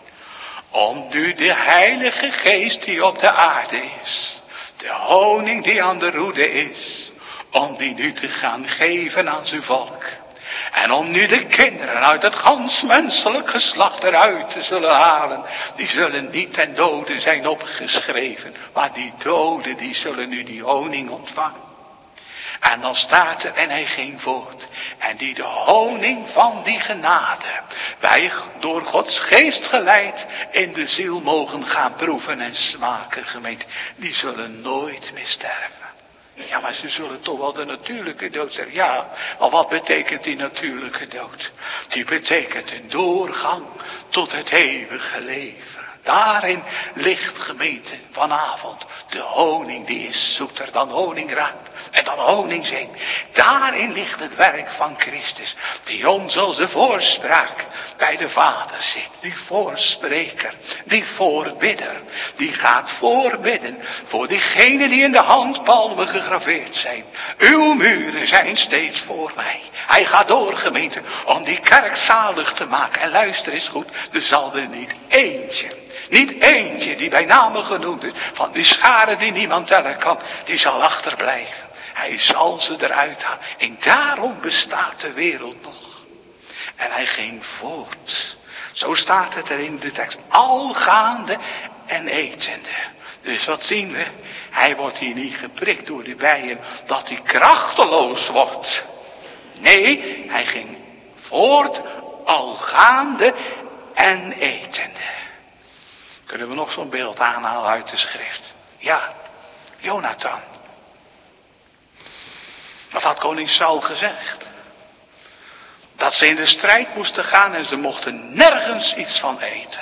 Om nu de Heilige Geest die op de aarde is. De honing die aan de roede is. Om die nu te gaan geven aan zijn volk. En om nu de kinderen uit het gans menselijk geslacht eruit te zullen halen. Die zullen niet ten dode zijn opgeschreven. Maar die doden die zullen nu die honing ontvangen. En dan staat er, en hij ging voort. En die de honing van die genade, wij door Gods geest geleid, in de ziel mogen gaan proeven en smaken, gemeente. Die zullen nooit meer sterven. Ja, maar ze zullen toch wel de natuurlijke dood zeggen. Ja, maar wat betekent die natuurlijke dood? Die betekent een doorgang tot het eeuwige leven. Daarin ligt, gemeente, vanavond de honing, die is zoeter dan honingraad en dan honingzing. Daarin ligt het werk van Christus, die ons als de voorspraak bij de Vader zit. Die voorspreker, die voorbidder, die gaat voorbidden voor diegenen die in de handpalmen gegraveerd zijn. Uw muren zijn steeds voor mij. Hij gaat door, gemeente, om die kerk zalig te maken. En luister eens goed, er zal er niet eentje, niet eentje die bij name genoemd is, van die schare die niemand tellen kan, die zal achterblijven. Hij zal ze eruit halen. En daarom bestaat de wereld nog. En hij ging voort. Zo staat het er in de tekst. Algaande en etende. Dus wat zien we? Hij wordt hier niet geprikt door de bijen, dat hij krachteloos wordt. Nee, hij ging voort, algaande en etende. Kunnen we nog zo'n beeld aanhalen uit de schrift? Ja, Jonathan. Wat had koning Saul gezegd? Dat ze in de strijd moesten gaan en ze mochten nergens iets van eten.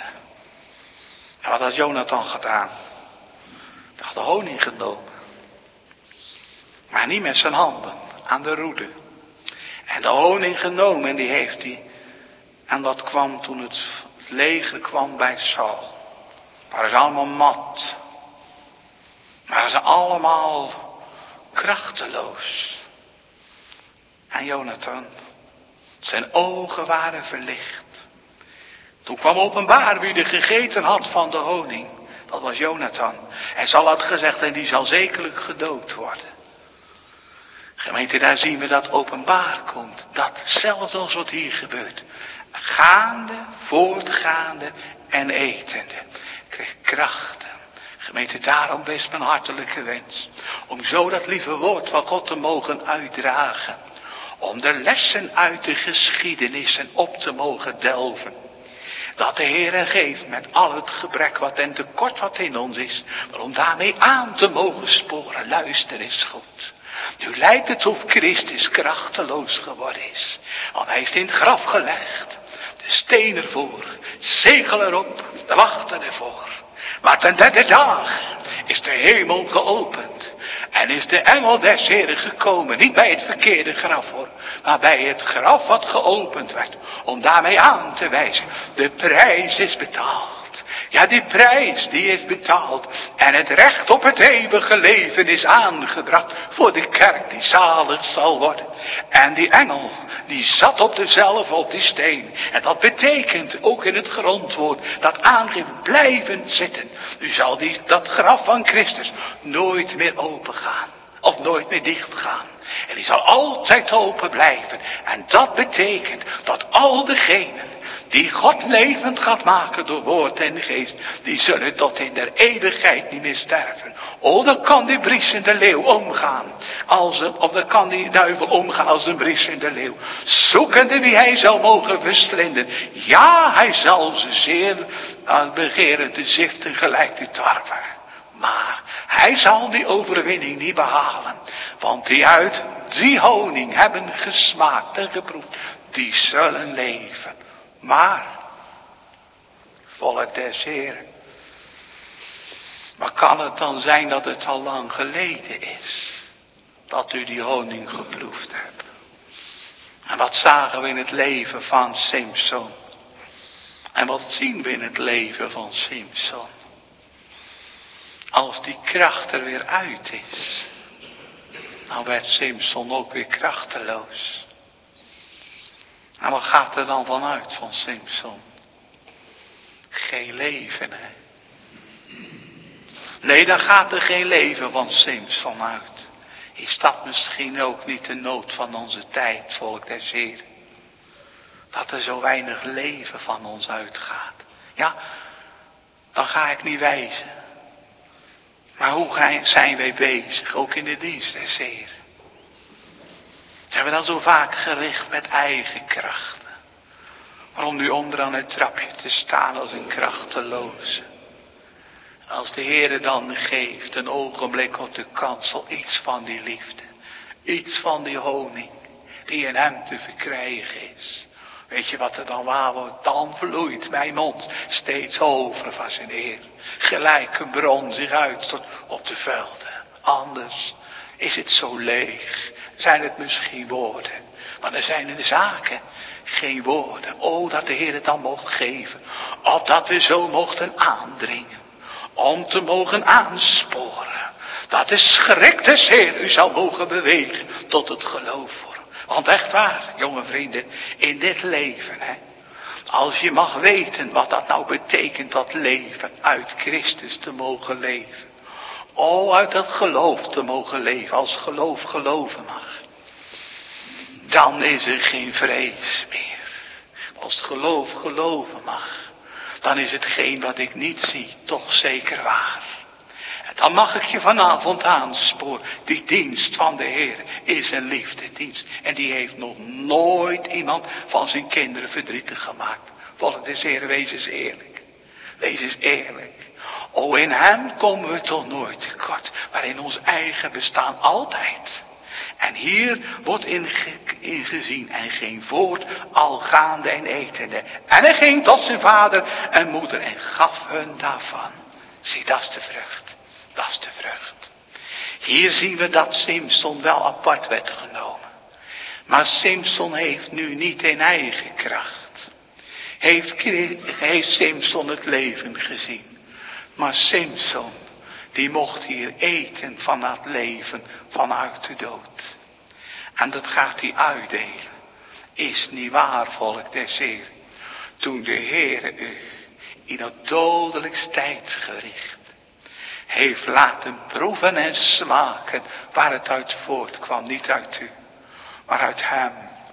En wat had Jonathan gedaan? Hij had de honing genomen. Maar niet met zijn handen, aan de roede. En de honing genomen en die heeft hij. En dat kwam toen het leger kwam bij Saul. Waren ze allemaal mat. Waren ze allemaal krachteloos. En Jonathan, zijn ogen waren verlicht. Toen kwam openbaar wie er gegeten had van de honing. Dat was Jonathan. En Saul had gezegd, en die zal zekerlijk gedood worden. Gemeente, daar zien we dat openbaar komt. Dat zelfs als wat hier gebeurt. Gaande, voortgaande en etende. Kreeg krachten. Gemeente, daarom best mijn hartelijke wens. Om zo dat lieve woord van God te mogen uitdragen. Om de lessen uit de geschiedenissen op te mogen delven. Dat de Heer geeft met al het gebrek wat en tekort wat in ons is. Maar om daarmee aan te mogen sporen. Luister eens goed. Nu lijkt het of Christus krachteloos geworden is. Want hij is in het graf gelegd. De steen ervoor. Het zegel erop. De wachten ervoor. Maar ten derde dag is de hemel geopend. En is de engel des Heren gekomen. Niet bij het verkeerde graf hoor. Maar bij het graf wat geopend werd. Om daarmee aan te wijzen. De prijs is betaald. Ja, die prijs die is betaald. En het recht op het eeuwige leven is aangebracht. Voor de kerk die zalig zal worden. En die engel die zat op dezelfde, op die steen. En dat betekent ook in het grondwoord. Dat aangeeft blijvend zitten. Nu zal die, dat graf van Christus nooit meer open gaan. Of nooit meer dicht gaan. En die zal altijd open blijven. En dat betekent dat al degenen die God levend gaat maken door woord en geest, die zullen tot in der eeuwigheid niet meer sterven. Oh, dan kan die briesende leeuw omgaan. Als een, of dan kan die duivel omgaan als een briesende leeuw. Zoekende wie hij zal mogen verslinden. Ja, hij zal ze zeer aan begeren te ziften gelijk de tarwe. Maar hij zal die overwinning niet behalen. Want die uit die honing hebben gesmaakt en geproefd, die zullen leven. Maar, volk des Heren, maar kan het dan zijn dat het al lang geleden is dat u die honing geproefd hebt? En wat zagen we in het leven van Simson? En wat zien we in het leven van Simson? Als die kracht er weer uit is, dan werd Simson ook weer krachteloos. En wat gaat er dan vanuit van Simson? Geen leven, hè? Nee, dan gaat er geen leven van Simson uit. Is dat misschien ook niet de nood van onze tijd, volk des Heren? Dat er zo weinig leven van ons uitgaat. Ja, dan ga ik niet wijzen. Maar hoe zijn wij bezig, ook in de dienst des Heren? Zijn we dan zo vaak gericht met eigen krachten? Waarom nu onderaan het trapje te staan als een krachteloze? Als de Heere dan geeft, een ogenblik op de kansel, iets van die liefde. Iets van die honing, die in hem te verkrijgen is. Weet je wat er dan waar wordt? Dan vloeit mijn mond steeds over van zijn Heer. Gelijk een bron zich uitstort op de velden. Anders is het zo leeg. Zijn het misschien woorden. Maar er zijn in de zaken geen woorden. O, dat de Heer het dan mocht geven. Opdat we zo mochten aandringen. Om te mogen aansporen. Dat de schrik des Heer u zal mogen bewegen tot het geloof voor. Want echt waar, jonge vrienden, in dit leven, hè. Als je mag weten wat dat nou betekent, dat leven uit Christus te mogen leven. O, uit dat geloof te mogen leven, als geloof geloven mag. Dan is er geen vrees meer. Als het geloof geloven mag, dan is hetgeen wat ik niet zie toch zeker waar. En dan mag ik je vanavond aansporen. Die dienst van de Heer is een liefdedienst. En die heeft nog nooit iemand van zijn kinderen verdrietig gemaakt. Volk des Heeren, wees eens eerlijk. Wees eens eerlijk. O, in hem komen we toch nooit tekort. Maar in ons eigen bestaan altijd. En hier wordt ingezien en ging voort, al gaande en etende. En hij ging tot zijn vader en moeder en gaf hun daarvan. Zie, dat is de vrucht. Dat is de vrucht. Hier zien we dat Simson wel apart werd genomen. Maar Simson heeft nu niet in eigen kracht. Heeft, heeft Simson het leven gezien. Maar Simson, die mocht hier eten van dat leven vanuit de dood. En dat gaat hij uitdelen. Is niet waar, volk des Heeren. Toen de Heere u in dat dodelijk tijdsgericht heeft laten proeven en smaken waar het uit voortkwam. Niet uit u, maar uit hem.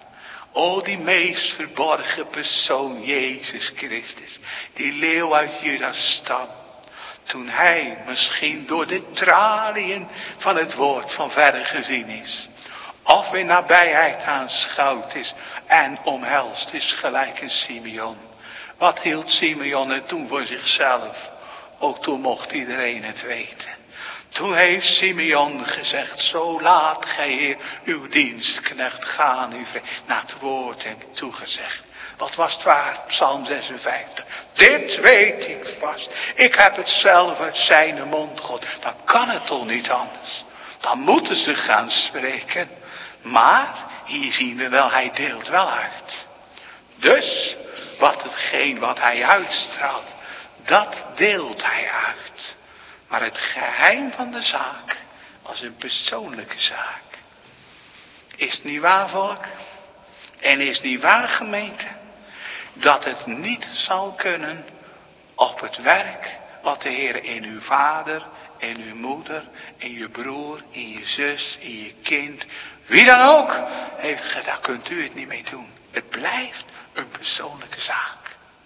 O, die meest verborgen persoon, Jezus Christus. Die leeuw uit Judas stam. Toen hij misschien door de traliën van het woord van verre gezien is. Of in nabijheid aanschouwd is en omhelst is gelijk een Simeon. Wat hield Simeon het toen voor zichzelf? Ook toen mocht iedereen het weten. Toen heeft Simeon gezegd, zo laat gij Heer uw dienstknecht gaan, uw vrede. Na het woord hem toegezegd. Wat was het waard? Psalm zesenvijftig. Dit weet ik vast. Ik heb het zelf uit zijn mond gehoord. Dan kan het toch niet anders. Dan moeten ze gaan spreken. Maar hier zien we wel, hij deelt wel uit. Dus wat hetgeen wat hij uitstraalt, dat deelt hij uit. Maar het geheim van de zaak was een persoonlijke zaak. Is het niet waar, volk? En is het niet waar, gemeente? Dat het niet zal kunnen op het werk wat de Heer in uw vader in uw moeder, in je broer, in je zus, in je kind. Wie dan ook heeft gedaan, kunt u het niet mee doen. Het blijft een persoonlijke zaak.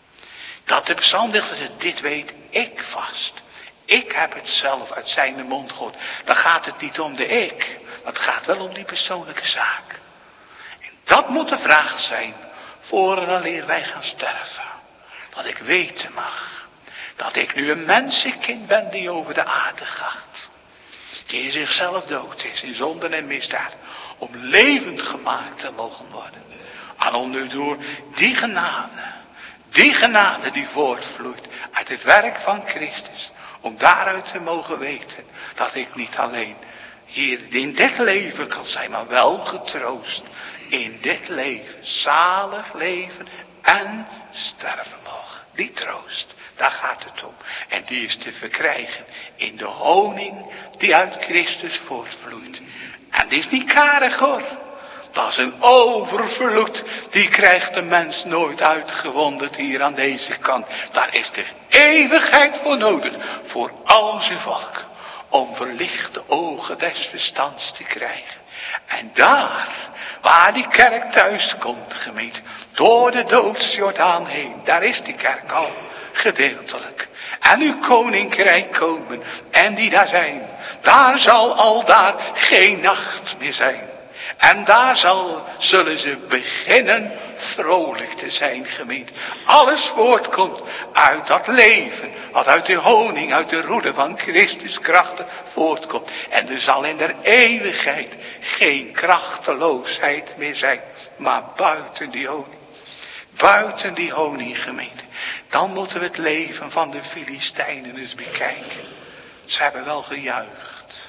Dat de psalmdichter zegt, dit weet ik vast. Ik heb het zelf uit zijn mond gehoord. Dan gaat het niet om de ik. Maar het gaat wel om die persoonlijke zaak. En dat moet de vraag zijn. Voor en aleer wij gaan sterven. Dat ik weten mag. Dat ik nu een mensenkind ben die over de aarde gaat. Die in zichzelf dood is. In zonde en misdaad. Om levend gemaakt te mogen worden. En om nu door die genade. Die genade die voortvloeit uit het werk van Christus. Om daaruit te mogen weten dat ik niet alleen hier in dit leven kan zijn, maar wel getroost. In dit leven, zalig leven en sterven mogen. Die troost, daar gaat het om. En die is te verkrijgen in de honing die uit Christus voortvloeit. En die is niet karig hoor. Dat is een overvloed. Die krijgt de mens nooit uitgewonderd hier aan deze kant. Daar is de eeuwigheid voor nodig. Voor al zijn volk. Om verlichte ogen des verstands te krijgen. En daar, waar die kerk thuis komt, gemeente. Door de doodsjordaan heen. Daar is die kerk al. Gedeeltelijk. En uw koninkrijk komen. En die daar zijn. Daar zal al daar geen nacht meer zijn. En daar zal, zullen ze beginnen vrolijk te zijn, gemeente. Alles voortkomt uit dat leven. Wat uit de honing, uit de roede van Christus krachten voortkomt. En er zal in der eeuwigheid geen krachteloosheid meer zijn. Maar buiten die honing. Buiten die honing, gemeente. Dan moeten we het leven van de Filistijnen eens bekijken. Ze hebben wel gejuicht.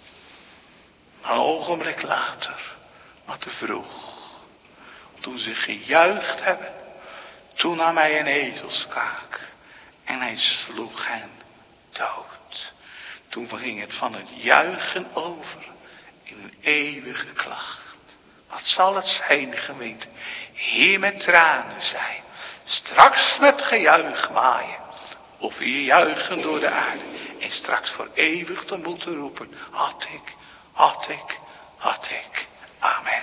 Een ogenblik later. Maar te vroeg. Toen ze gejuicht hebben. Toen nam hij een ezelskaak. En hij sloeg hen dood. Toen ging het van het juichen over. In een eeuwige klacht. Wat zal het zijn, gemeente? Hier met tranen zijn. Straks met gejuich waaien. Of hier juichen door de aarde. En straks voor eeuwig te moeten roepen. Had ik, had ik, had ik. Amen.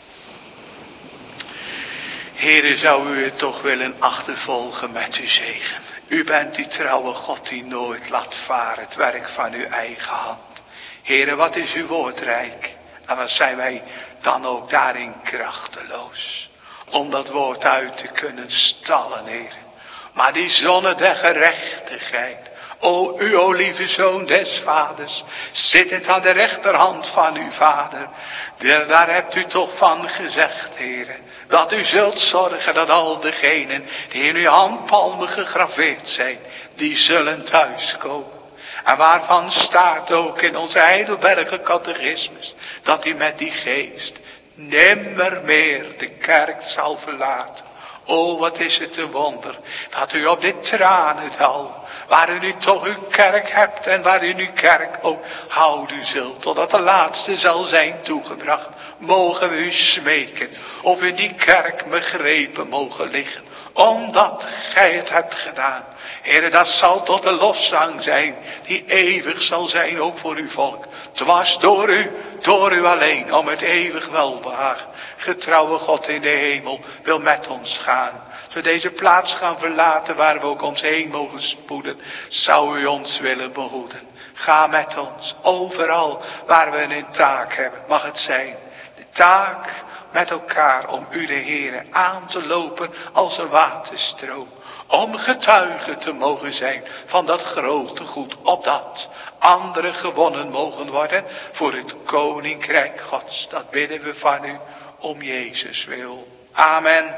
Heere, zou u het toch willen achtervolgen met uw zegen. U bent die trouwe God die nooit laat varen het werk van uw eigen hand. Heere, wat is uw woord rijk. En wat zijn wij dan ook daarin krachteloos. Om dat woord uit te kunnen stallen, Heere. Maar die zonne der gerechtigheid. O, u, o lieve zoon des vaders, zittend aan de rechterhand van uw vader. Daar, daar hebt u toch van gezegd, heren, dat u zult zorgen dat al degenen die in uw handpalmen gegraveerd zijn, die zullen thuiskomen. En waarvan staat ook in onze Heidelberger catechismus, dat u met die geest nimmer meer de kerk zal verlaten. O, wat is het een wonder, dat u op dit tranendal, waar u nu toch uw kerk hebt en waar u nu kerk ook houden zult, totdat de laatste zal zijn toegebracht, mogen we u smeken, of in die kerk begrepen mogen liggen, omdat gij het hebt gedaan. Heere, dat zal tot de lofzang zijn, die eeuwig zal zijn, ook voor uw volk. Het was door u, door u alleen, om het eeuwig welbehagen. Getrouwe God in de hemel wil met ons gaan. Als we deze plaats gaan verlaten, waar we ook ons heen mogen spoeden, zou u ons willen behoeden. Ga met ons, overal waar we een taak hebben, mag het zijn. De taak met elkaar om u de Heere aan te lopen als een waterstroom. Om getuigen te mogen zijn van dat grote goed, opdat anderen gewonnen mogen worden voor het koninkrijk Gods. Dat bidden we van u om Jezus wil. Amen.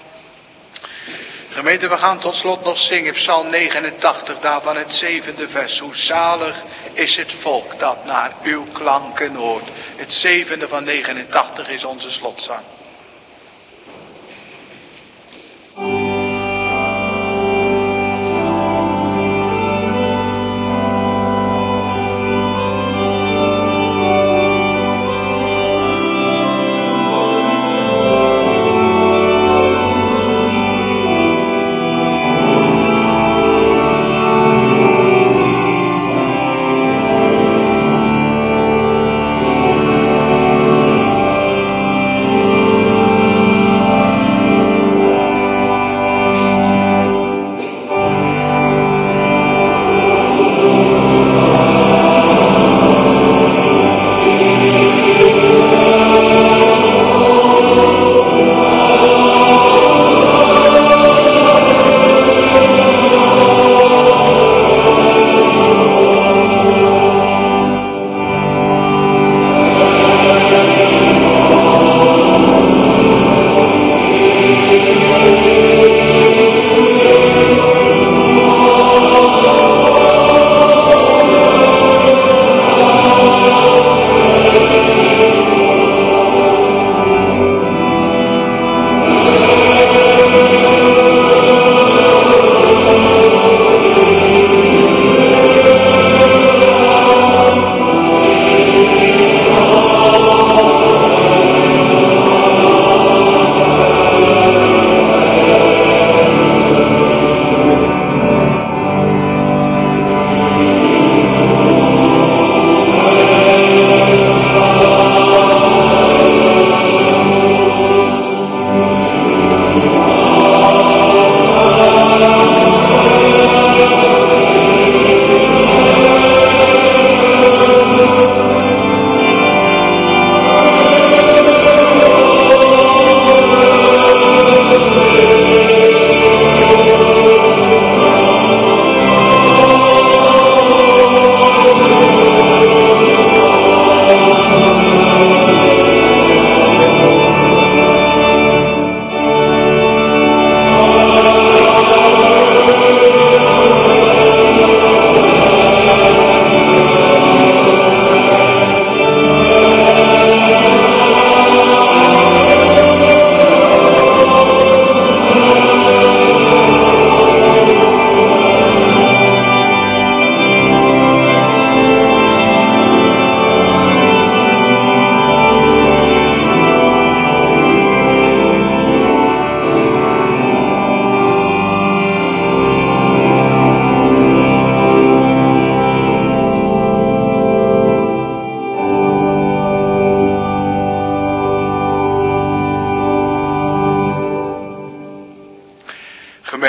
Gemeente, we gaan tot slot nog zingen Psalm negenentachtig, daarvan het zevende vers. Hoe zalig is het volk dat naar uw klanken hoort. Het zevende van negenentachtig is onze slotzang. Thank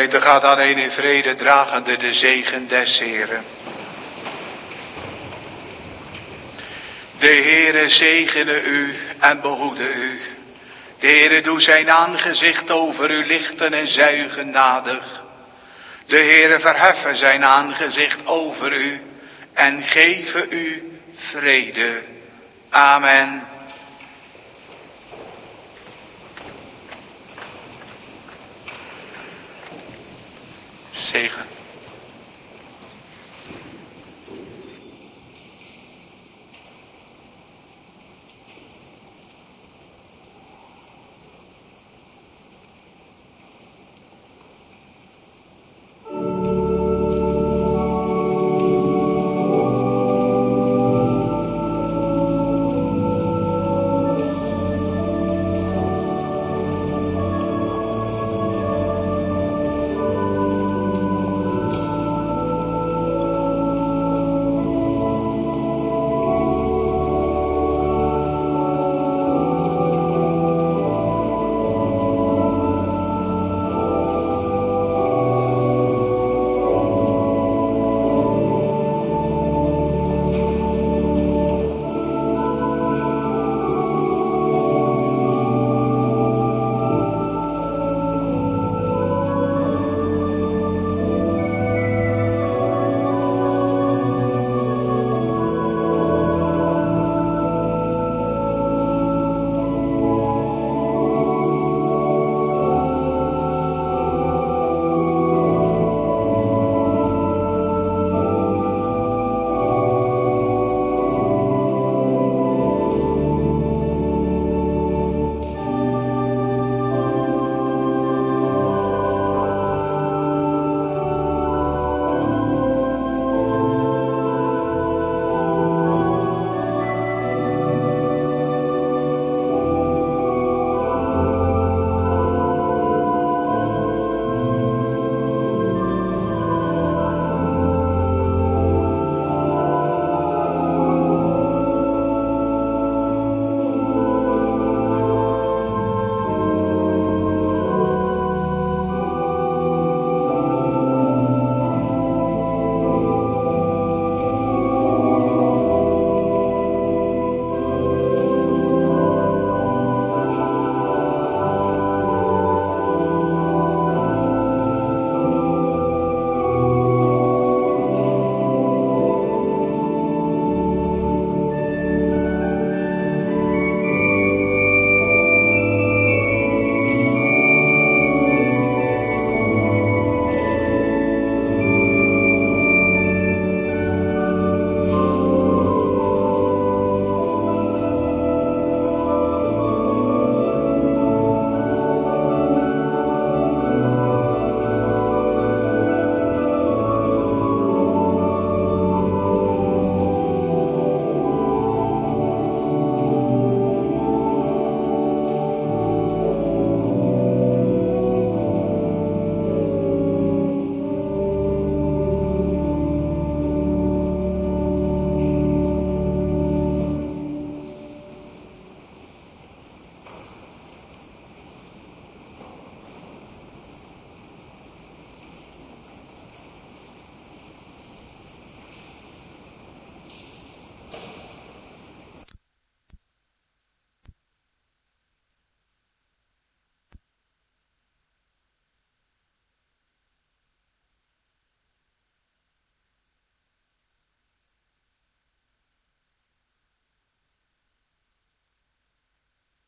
gemeente gaat alleen in vrede dragende de zegen des Heren. De Heere zegene u en behoede u. De Heere doe zijn aangezicht over u lichten en zij genadig. De Heere verheffen zijn aangezicht over u en geven u vrede. Amen.